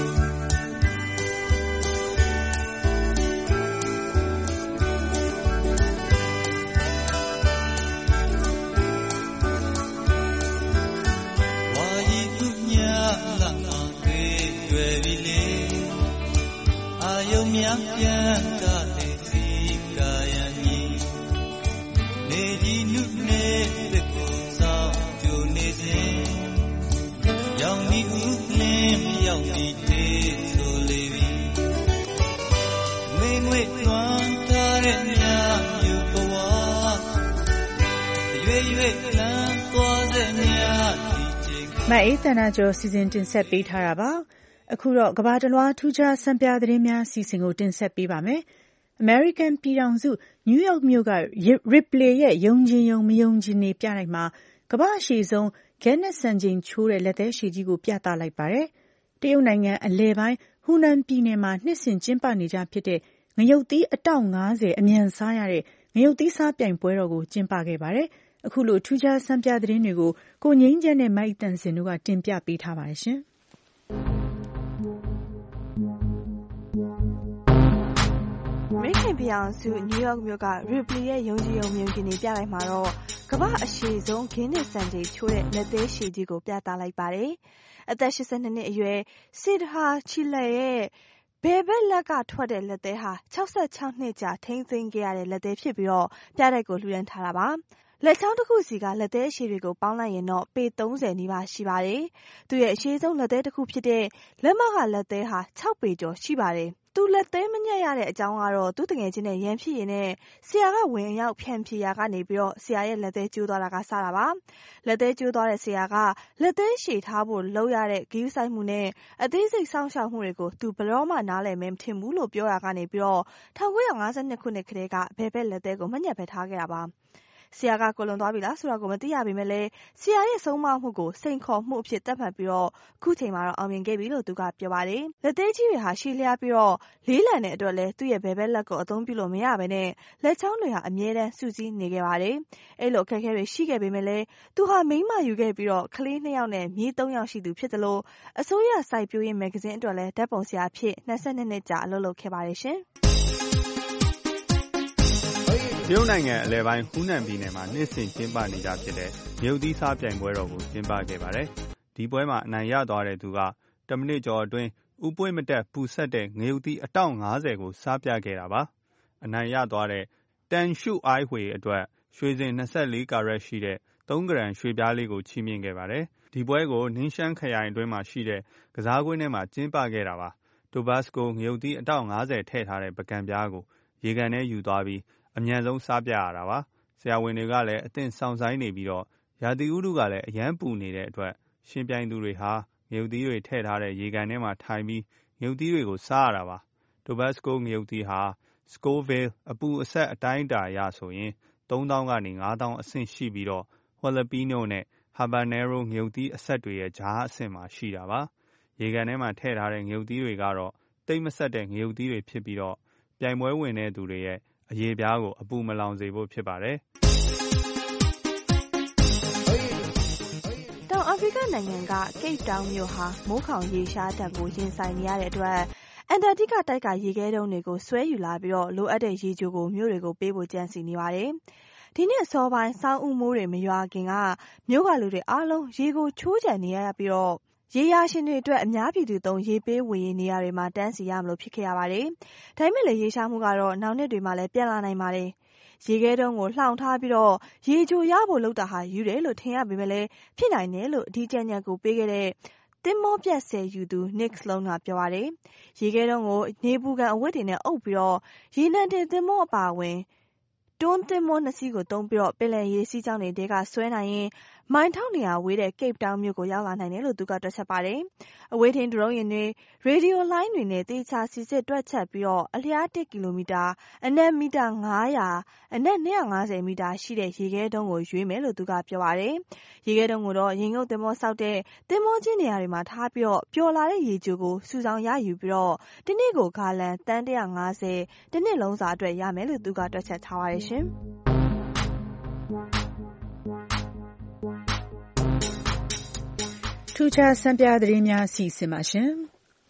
မြတ်ပြန်ကလေးစီကာယနီနေဒီနုနေတဲ့ကိုဆောင်ကြိုနေစဉ်ရောင်ဒီဥလင်းရောက်ဒီတေးဆိုလေပြီငွေငွေသွမ်းထားတဲ့မြတ်ယူဘဝရွေရွေလမ်းသွားတဲ့မြတ်ဒီချိန်မအေးတနာကျော်စီစဉ်တင်ဆက်ပေးထားတာပါအခုတော့ကဘာတလွားထူးခြားစံပြသတင်းများစီစဉ်ကိုတင်ဆက်ပေးပါမယ်။ American ပြည်ထောင်စုနယူးယောက်မြို့က Ripley ရဲ့ယုံကြည်ယုံမယုံကြည်နေပြတိုက်မှာကမ္ဘာ့အရှည်ဆုံး Guinness စံချိန်ချိုးတဲ့လက်သေးရှည်ကြီးကိုပြသလိုက်ပါတယ်။တရုတ်နိုင်ငံအလယ်ပိုင်းဟူနန်ပြည်နယ်မှာနှစ်စဉ်ကျင်းပနေကြဖြစ်တဲ့ငရုတ်သီးအတောင့်ငါးဆယ်အမြန်စားရတဲ့ငရုတ်သီးစားပြိုင်ပွဲတော်ကိုကျင်းပခဲ့ပါတယ်။အခုလိုထူးခြားစံပြသတင်းတွေကိုကိုငိမ့်ကျန်းနဲ့မိုက်တန်စင်တို့ကတင်ပြပေးထားပါတယ်ရှင်။အမေရိကန်ပြည်ထောင်စုနယူးယောက်မြို့က Ripley ရဲ့ယုံကြည်ယုံမယုံကြည်နေပြတိုက်မှာတော့ကမ္ဘာ့အရှည်ဆုံး Guinness စံချိန်ချိုးတဲ့လက်သေးရှည်ကြီးကိုပြသလိုက်ပါတယ်။အသက်၈၂နှစ်အရွယ် Sidha Chile ရဲ့ဘယ်ဘက်လက်ကထွက်တဲ့လက်သေးဟာ၆၆နှစ်ကြာထိန်းသိမ်းခဲ့ရတဲ့လက်သေးဖြစ်ပြီးတော့ပြတိုက်ကိုလှူဒန်းထားတာပါ။လက်ချောင်းတစ်ခုစီကလက်သေးအရှည်တွေကိုပေါင်းလိုက်ရင်တော့ပေသုံးဆယ်နီးပါးရှိပါတယ်။သူ့ရဲ့အရှည်ဆုံးလက်သေးတစ်ခုဖြစ်တဲ့လက်မကလက်သေးဟာ၆ပေကျော်ရှိပါတယ်။သူလက်သေးမညက်ရတဲ့အကြောင်းကတော့သူ့တငယ်ချင်းနဲ့ရန်ဖြစ်ရင်နဲ့ဆရာကဝင်ရောက်ဖြန့်ဖြေရာကနေပြီးတော့ဆရာရဲ့လက်သေးကျိုးသွားတာကစတာပါ။လက်သေးကျိုးသွားတဲ့ဆရာကလက်သေးရှည်ထားဖို့လုပ်ရတဲ့ဂရုစိုက်မှုနဲ့အသေးစိတ်စောင့်ရှောက်မှုတွေကိုသူဘယ်တော့မှနားလည်မဲမထင်ဘူးလို့ပြောရာကနေပြီးတော့၁၉၅၂ခုနှစ်ကတည်းကဘယ်ဘက်လက်သေးကိုမညက်ပဲထားခဲ့တာပါ။ဆရာကကိုလွန်သွားပြီလားဆိုတာကိုမသိရပေမဲ့လည်းဆရာရဲ့ဆုံးမမှုကိုစိန်ခေါ်မှုအဖြစ်သတ်မှတ်ပြီးတော့ခုချိန်မှာတော့အောင်မြင်ခဲ့ပြီလို့သူကပြောပါတယ်။လက်သေးကြီးတွေဟာရှည်လျားပြီးတော့လေးလံတဲ့အတွက်လည်းသူ့ရဲ့ဘယ်ဘက်လက်ကိုအသုံးပြုလို့မရဘဲနဲ့လက်ချောင်းတွေဟာအမြဲတမ်းစုစည်းနေခဲ့ပါတယ်။အဲ့လိုအခက်အခဲတွေရှိခဲ့ပေမဲ့လည်းသူဟာမိန်းမယူခဲ့ပြီးတော့ကလေးနှစ်ယောက်နဲ့မြေးသုံးယောက်ရှိသူဖြစ်တယ်လို့အစိုးရစိုက်ပျိုးရေးမဂ္ဂဇင်းအတွက်လည်းဓာတ်ပုံဆရာအဖြစ်၂၂နှစ်ကြာအလုပ်လုပ်ခဲ့ပါတယ်ရှင်။တရုတ်နိုင်ငံအလယ်ပိုင်းဟူနန်ပြည်နယ်မှာနှစ်စဉ်ကျင်းပနေကြဖြစ်တဲ့ငရုတ်သီးစားပြိုင်ပွဲတော်ကိုကျင်းပခဲ့ပါတယ်။ဒီပွဲမှာအနိုင်ရသွားတဲ့သူကတမိနစ်ကျော်အတွင်းဥပွေးမတက်ပူဆက်တဲ့ငရုတ်သီးအတောင့်ငါးဆယ်ကိုစားပြခဲ့တာပါ။အနိုင်ရသွားတဲ့တန်ရှုအိုင်းဟွေအတွက်ရွှေစင်၂၄ကာရက်ရှိတဲ့သုံးဂရမ်ရွှေပြားလေးကိုချီးမြှင့်ခဲ့ပါတယ်။ဒီပွဲကိုနင်းရှမ်းခရိုင်အတွင်းမှာရှိတဲ့ကစားကွင်းထဲမှာကျင်းပခဲ့တာပါ။ တိုဘတ်စကိုငရုတ်သီးအတောင့်ငါးဆယ်ထည့်ထားတဲ့ပကံပြားကိုရေကန်ထဲယူသွားပြီးအမြန်ဆုံးစားပြရတာပါ။ဆရာဝန်တွေကလည်းအသင့်စောင့်ဆိုင်းနေပြီးတော့ရာသီဥတုကလည်းအရန်ပူနေတဲ့အတွက်ရှင်ပြိုင်သူတွေဟာငရုတ်သီးတွေထည့်ထားတဲ့ရေကန်ထဲမှာထိုင်ပြီးငရုတ်သီးတွေကိုစားရတာပါ။တိုဘတ်စကိုငရုတ်သီးဟာ Scoville အပူအဆက်အတိုင်းအတာအရဆိုရင်သုံးသောင်းကနေငါးသောင်းအဆင့်ရှိပြီးတော့ Jalapeno နဲ့ Habanero ငရုတ်သီးအဆက်တွေရဲ့ကြားအဆင့်မှာရှိတာပါ။ရေကန်ထဲမှာထည့်ထားတဲ့ငရုတ်သီးတွေကတော့တိတ်မဆက်တဲ့ငရုတ်သီးတွေဖြစ်ပြီးတော့ပြိုင်ပွဲဝင်တဲ့သူတွေရဲ့အရေပြားကိုအပူမလောင်စေဖို့ဖြစ်ပါတယ်။တောင်အာဖရိကနိုင်ငံကကိတ်တောင်မြို့ဟာမိုးခေါင်ရေရှားတံကိုရင်ဆိုင်နေရတဲ့အတွက်အန်တာတိကတိုက်ကရေခဲတုံးတွေကိုဆွဲယူလာပြီးတော့လိုအပ်တဲ့ရေချိုကိုမြို့တွေကိုပေးဖို့ကြံစီနေပါတယ်။ဒီနှစ်အစောပိုင်းဆောင်းဦးမိုးတွေမရွာခင်ကမြို့ကလူတွေအားလုံးရေကိုချိုးချံနေရပြီးတော့ရေယာရှင်တွေအတွက်အများပြည်သူသုံးရေပေးဝေရေးနေရာတွေမှာတန်းစီရမလို့ဖြစ်ခဲ့ရပါတယ်။ဒါပေမဲ့လည်းရေရှားမှုကတော့နောက်နှစ်တွေမှာလည်းပြန်လာနိုင်ပါတယ်။ရေခဲတုံးကိုလှောင်ထားပြီးတော့ရေချိုရဖို့လုပ်တာဟာယူတယ်လို့ထင်ရပေမဲ့လည်းဖြစ်နိုင်တယ်လို့ဒီကြံညံကိုပေးခဲ့တဲ့တင်မောပြတ်ဆယ်ယူသူ Nick Sloan ကပြောပါတယ်။ရေခဲတုံးကိုနေပူကန်အဝတ်တွေနဲ့အုပ်ပြီးတော့ရေနံတင်တင်မောအပါဝင်တွန်းတင်မောနှစ်စီးကိုတုံးပြီးတော့ပင်လယ်ရေစီးကြောင်းတွေကဆွဲနိုင်ရင်မိုင်ထောင်နေရဝေးတဲ့ Cape Town မြို့ကိုရောက်လာနိုင်တယ်လို့သူကတွက်ချက်ပါတယ်။အဝေးထင်းဒရုန်းယာဉ်တွေရေဒီယိုလိုင်းတွေနဲ့တေချာစီစစ်တွက်ချက်ပြီးတော့အလျားတစ်ကီလိုမီတာအနက်မီတာငါးရာအနက်နှစ်ရာငါးဆယ်မီတာရှိတဲ့ရေခဲတုံးကိုရွေးမယ်လို့သူကပြောပါတယ်။ရေခဲတုံးကိုတော့ရင်ငုတ်တင်မောဆောက်တဲ့တင်မောချင်းနေရာတွေမှာထားပြီးတော့ပျော်လာတဲ့ရေချိုကိုစုဆောင်ရယူပြီးတော့ဒီနေ့ကိုဂါလန်တန်းတစ်ရာငါးဆယ်ဒီနှစ်လုံးစာအတွက်ရမယ်လို့သူကတွက်ချက်ထားပါတယ်ရှင်။ထူးခြားစံပြသတင်းများစီစဉ်ပါရှင်။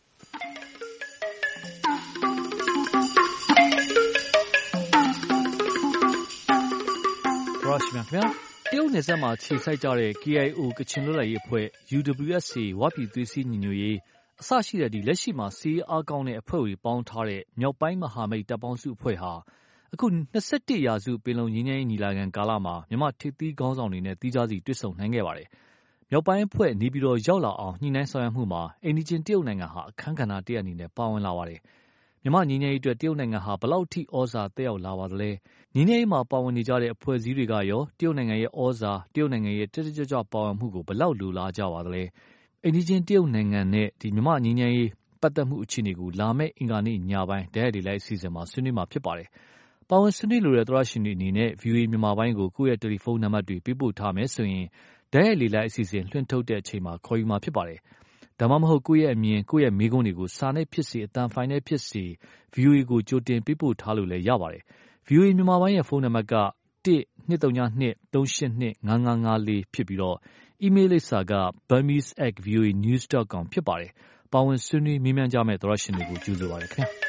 ရရှိမြခင်တရုတ်နယ်စပ်မှာခြေစိုက်ကြတဲ့ K I O ကချင်လွတ်လပ်ရေးအဖွဲ့ U W S A ဝပြည်သွေးစည်းညီညွတ်ရေးအစရှိတဲ့ဒီလက်ရှိမှာစီးအားကောင်းတဲ့အဖွဲ့တွေပေါင်းထားတဲ့မြောက်ပိုင်းမဟာမိတ်တပ်ပေါင်းစုအဖွဲ့ဟာအခုနှစ်ဆယ့်တစ်ရာစုပင်လုံငြိမ်းချမ်းရေးညီလာခံကာလမှာမြန်မာထိပ်သီးခေါင်းဆောင်တွေနဲ့တီးခြားစီတွေ့ဆုံနိုင်ခဲ့ပါတယ်။မြောက်ပိုင်းအဖွဲ့နေပြည်တော်ရောက်လာအောင်ညှိနှိုင်းဆောင်ရွက်မှုမှာအိမ်နီးချင်းတရုတ်နိုင်ငံဟာအခမ်းကဏ္ဍတစ်ရပ်အနေနဲ့ပါဝင်လာပါတယ်။မြန်မာငြိမ်းချမ်းရေးအတွက်တရုတ်နိုင်ငံဟာဘလောက်ထိဩဇာတက်ရောက်လာပါသလဲ။ငြိမ်းချမ်းရေးမှာပါဝင်နေကြတဲ့အဖွဲ့အစည်းတွေကရောတရုတ်နိုင်ငံရဲ့ဩဇာတရုတ်နိုင်ငံရဲ့တက်တက်ကြွကြွပါဝင်မှုကိုဘလောက်လိုလားကြပါသလဲ။အိမ်နီးချင်းတရုတ်နိုင်ငံနဲ့ဒီမြန်မာငြိမ်းချမ်းရေးပတ်သက်မှုအခြေအနေကိုလာမယ့်အင်္ဂါနေ့ညပိုင်းတရက်ဒီလိုက်အစီအစဉ်မှာဆွေးနွေးမှာဖြစ်ပါတယ်။ပါဝင်ဆွေးနွေးလိုတဲ့သရရှင်တွေအနေနဲ့ V O A မြန်မာပိုင်းကိုကိုယ့်ရဲ့တယ်လီဖုန်းနံပါတ်တွေပေးပို့ထားမယ်ဆိုရင်တရက်ဒီလိုက်အစီအစဉ်လွှင့်ထုတ်တဲ့အချိန်မှာခေါ်ယူမှာဖြစ်ပါတယ်။ဒါမှမဟုတ်ကိုယ့်ရဲ့အမြင်ကိုယ့်ရဲ့မေးခွန်းတွေကိုစာနဲ့ဖြစ်စေအတန်ဖိုင်နဲ့ဖြစ်စေ V O A ကိုကြိုတင်ပေးပို့ထားလို့လည်းရပါတယ်။ V O A မြန်မာပိုင်းရဲ့ဖုန်းနံပါတ်ကတစ် နှစ် သုံး နှစ် သုံး ရှစ် နှစ် ငါး ငါး ငါး လေးဖြစ်ပြီးတော့အီးမေးလ်လိပ်စာက burmese at v o a news dot com ဖြစ်ပါတယ်။ပါဝင်ဆွေးနွေးမေးမြန်းကြမယ့်သရရှင်တွေကိုကြိုဆိုပါရခင်ဗျာ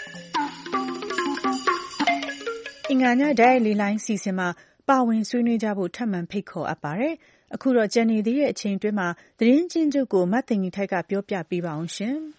။အင်္ဂါညဓာတ်လေးလိုင်းစီစဉ်မှာပါဝင်ဆွေးနွေးကြဖို့ထပ်မံဖိတ်ခေါ်အပ်ပါတယ်။အခုတော့ကြံနေသေးတဲ့အချိန်တွင်းမှာသတင်းချင်းချုပ်ကိုမတ်သိင်္ဂီထိုက်ကပြောပြပေးပါအောင်ရှင်။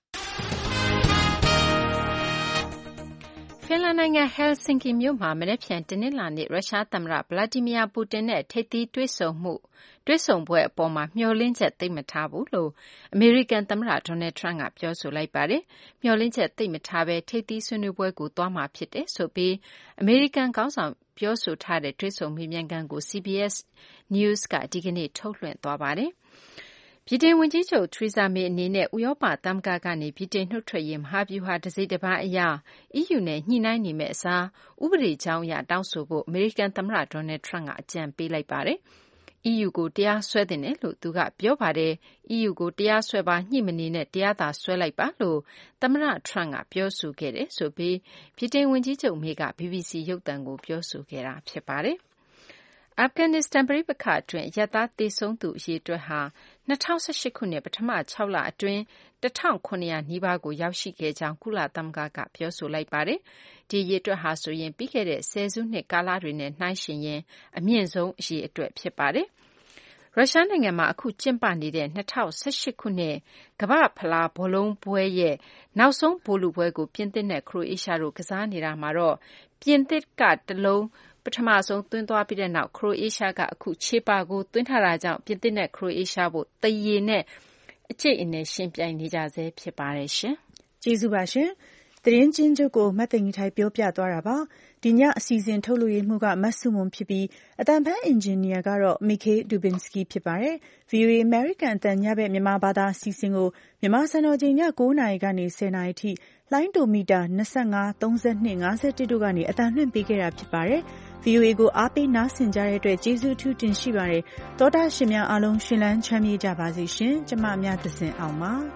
ဖင်လန်နိုင်ငံဟယ်ဆင်ကီမြို့မှာမနက်ဖြန်တနင်္လာနေ့ရုရှားသမ္မတဗလာဒီမီယာပူတင်နဲ့ထိပ်သီးတွေ့ဆုံမှုတွေ့ဆုံပွဲအပေါ်မှာမျှော်လင့်ချက်သိပ်မထားဘူးလို့အမေရိကန်သမ္မတဒေါ်နယ်ထရန့်ကပြောဆိုလိုက်ပါတယ်။မျှော်လင့်ချက်သိပ်မထားဘဲထိပ်သီးဆွေးနွေးပွဲကိုသွားမှာဖြစ်တယ်ဆိုပြီးအမေရိကန်ခေါင်းဆောင်ပြောဆိုထားတဲ့တွေ့ဆုံမေးမြန်းခန်းကို C B S News ကဒီကနေ့ထုတ်လွှင့်သွားပါတယ်။ဗြိတိန်ဝန်ကြီးချုပ်ထရီဇာမေအနေနဲ့ဥရောပသမဂ္ဂကနေဗြိတိန်နုတ်ထွက်ရေးမဟာဗျူဟာတစိတ်တပိုင်းအရ အီးယူ နဲ့ညှိနှိုင်းနေမယ့်အစားဥပဒေကြောင်းအရတောင်းဆိုဖို့အမေရိကန်သမ္မတဒေါ်နယ်ထရန့်ကအကြံပေးလိုက်ပါတယ်။ အီးယူ ကိုတရားစွဲသင့်တယ်လို့သူကပြောပါတယ်။ အီးယူ ကိုတရားစွဲပါညှိမနေနဲ့တရားသာစွဲလိုက်ပါလို့သမ္မတထရန့်ကပြောဆိုခဲ့တယ်ဆိုပြီးဗြိတိန်ဝန်ကြီးချုပ်မေက B B C ရုပ်သံကိုပြောဆိုခဲ့တာဖြစ်ပါတယ်။အာဖဂန်နစ္စတန်ပဋိပက္ခအတွင်းအရပ်သားသေဆုံးသူအရေအတွက်ဟာ၂၀၁၈ခုနှစ်ပထမခြောက်လအတွင်း၁၇၀၀နီးပါးကိုရောက်ရှိခဲ့ကြောင်းကုလသမဂ္ဂကပြောဆိုလိုက်ပါတယ်။ဒီအရေအတွက်ဟာဆိုရင်ပြီးခဲ့တဲ့ဆယ်စုနှစ်ကာလတွေနဲ့နှိုင်းယှဉ်ရင်အမြင့်ဆုံးအရေအတွက်ဖြစ်ပါတယ်။ရုရှားနိုင်ငံမှာအခုကျင်းပနေတဲ့၂၀၁၈ခုနှစ်ကမ္ဘာ့ဖလားဘောလုံးပွဲရဲ့နောက်ဆုံးဗိုလ်လုပွဲကိုပြင်သစ်နဲ့ခရိုအေးရှားတို့ကစားနေတာမှာတော့ပြင်သစ်ကတလုံးပထမဆုံးသွင်းသွားပြီးတဲ့နောက်ခရိုအေးရှားကအခုခြေပါကိုသွင်းထားတာကြောင့်ပြင်သစ်နဲ့ခရိုအေးရှားတို့သရေနဲ့အကျိတ်အနယ်ရှင်ပြိုင်နေကြဆဲဖြစ်ပါတယ်ရှင်။ကျေးဇူးပါရှင်။သတင်းချင်းချုပ်ကိုမတ်သိင်္ဂီထိုက်ပြောပြသွားတာပါ။ဒီညအစီအစဉ်ထုတ်လွှင့်မှုကမတ်စုမွန်ဖြစ်ပြီးအတန်ဖန်အင်ဂျင်နီယာကတော့ Mikhail Dubinsky ဖြစ်ပါတယ်။ V O A American အတန်ညဘက်မြန်မာဘာသာအစီအစဉ်ကိုမြန်မာစံတော်ချိန်ည၉နာရီကနေ၁၀နာရီထိလိုင်းတိုမီတာ၂၅ ၃၂ ၅၁တို့ကနေအတန်လွှင့်ပေးခဲ့တာဖြစ်ပါတယ်။ V O A ကိုအားပေးနားဆင်ကြတဲ့အတွက်ကျေးဇူးအထူးတင်ရှိပါတယ်။သောတာရှင်များအားလုံးရှင်လန်းချမ်းမြေ့ကြပါစေရှင်။ကျမမြတ်သဇင်အောင်ပါ။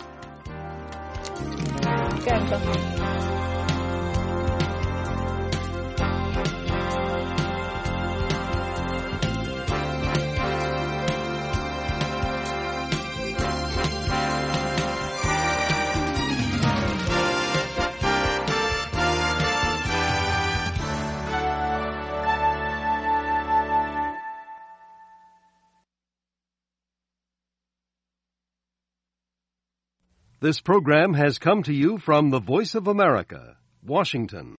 This program has come to you from the Voice of America, Washington.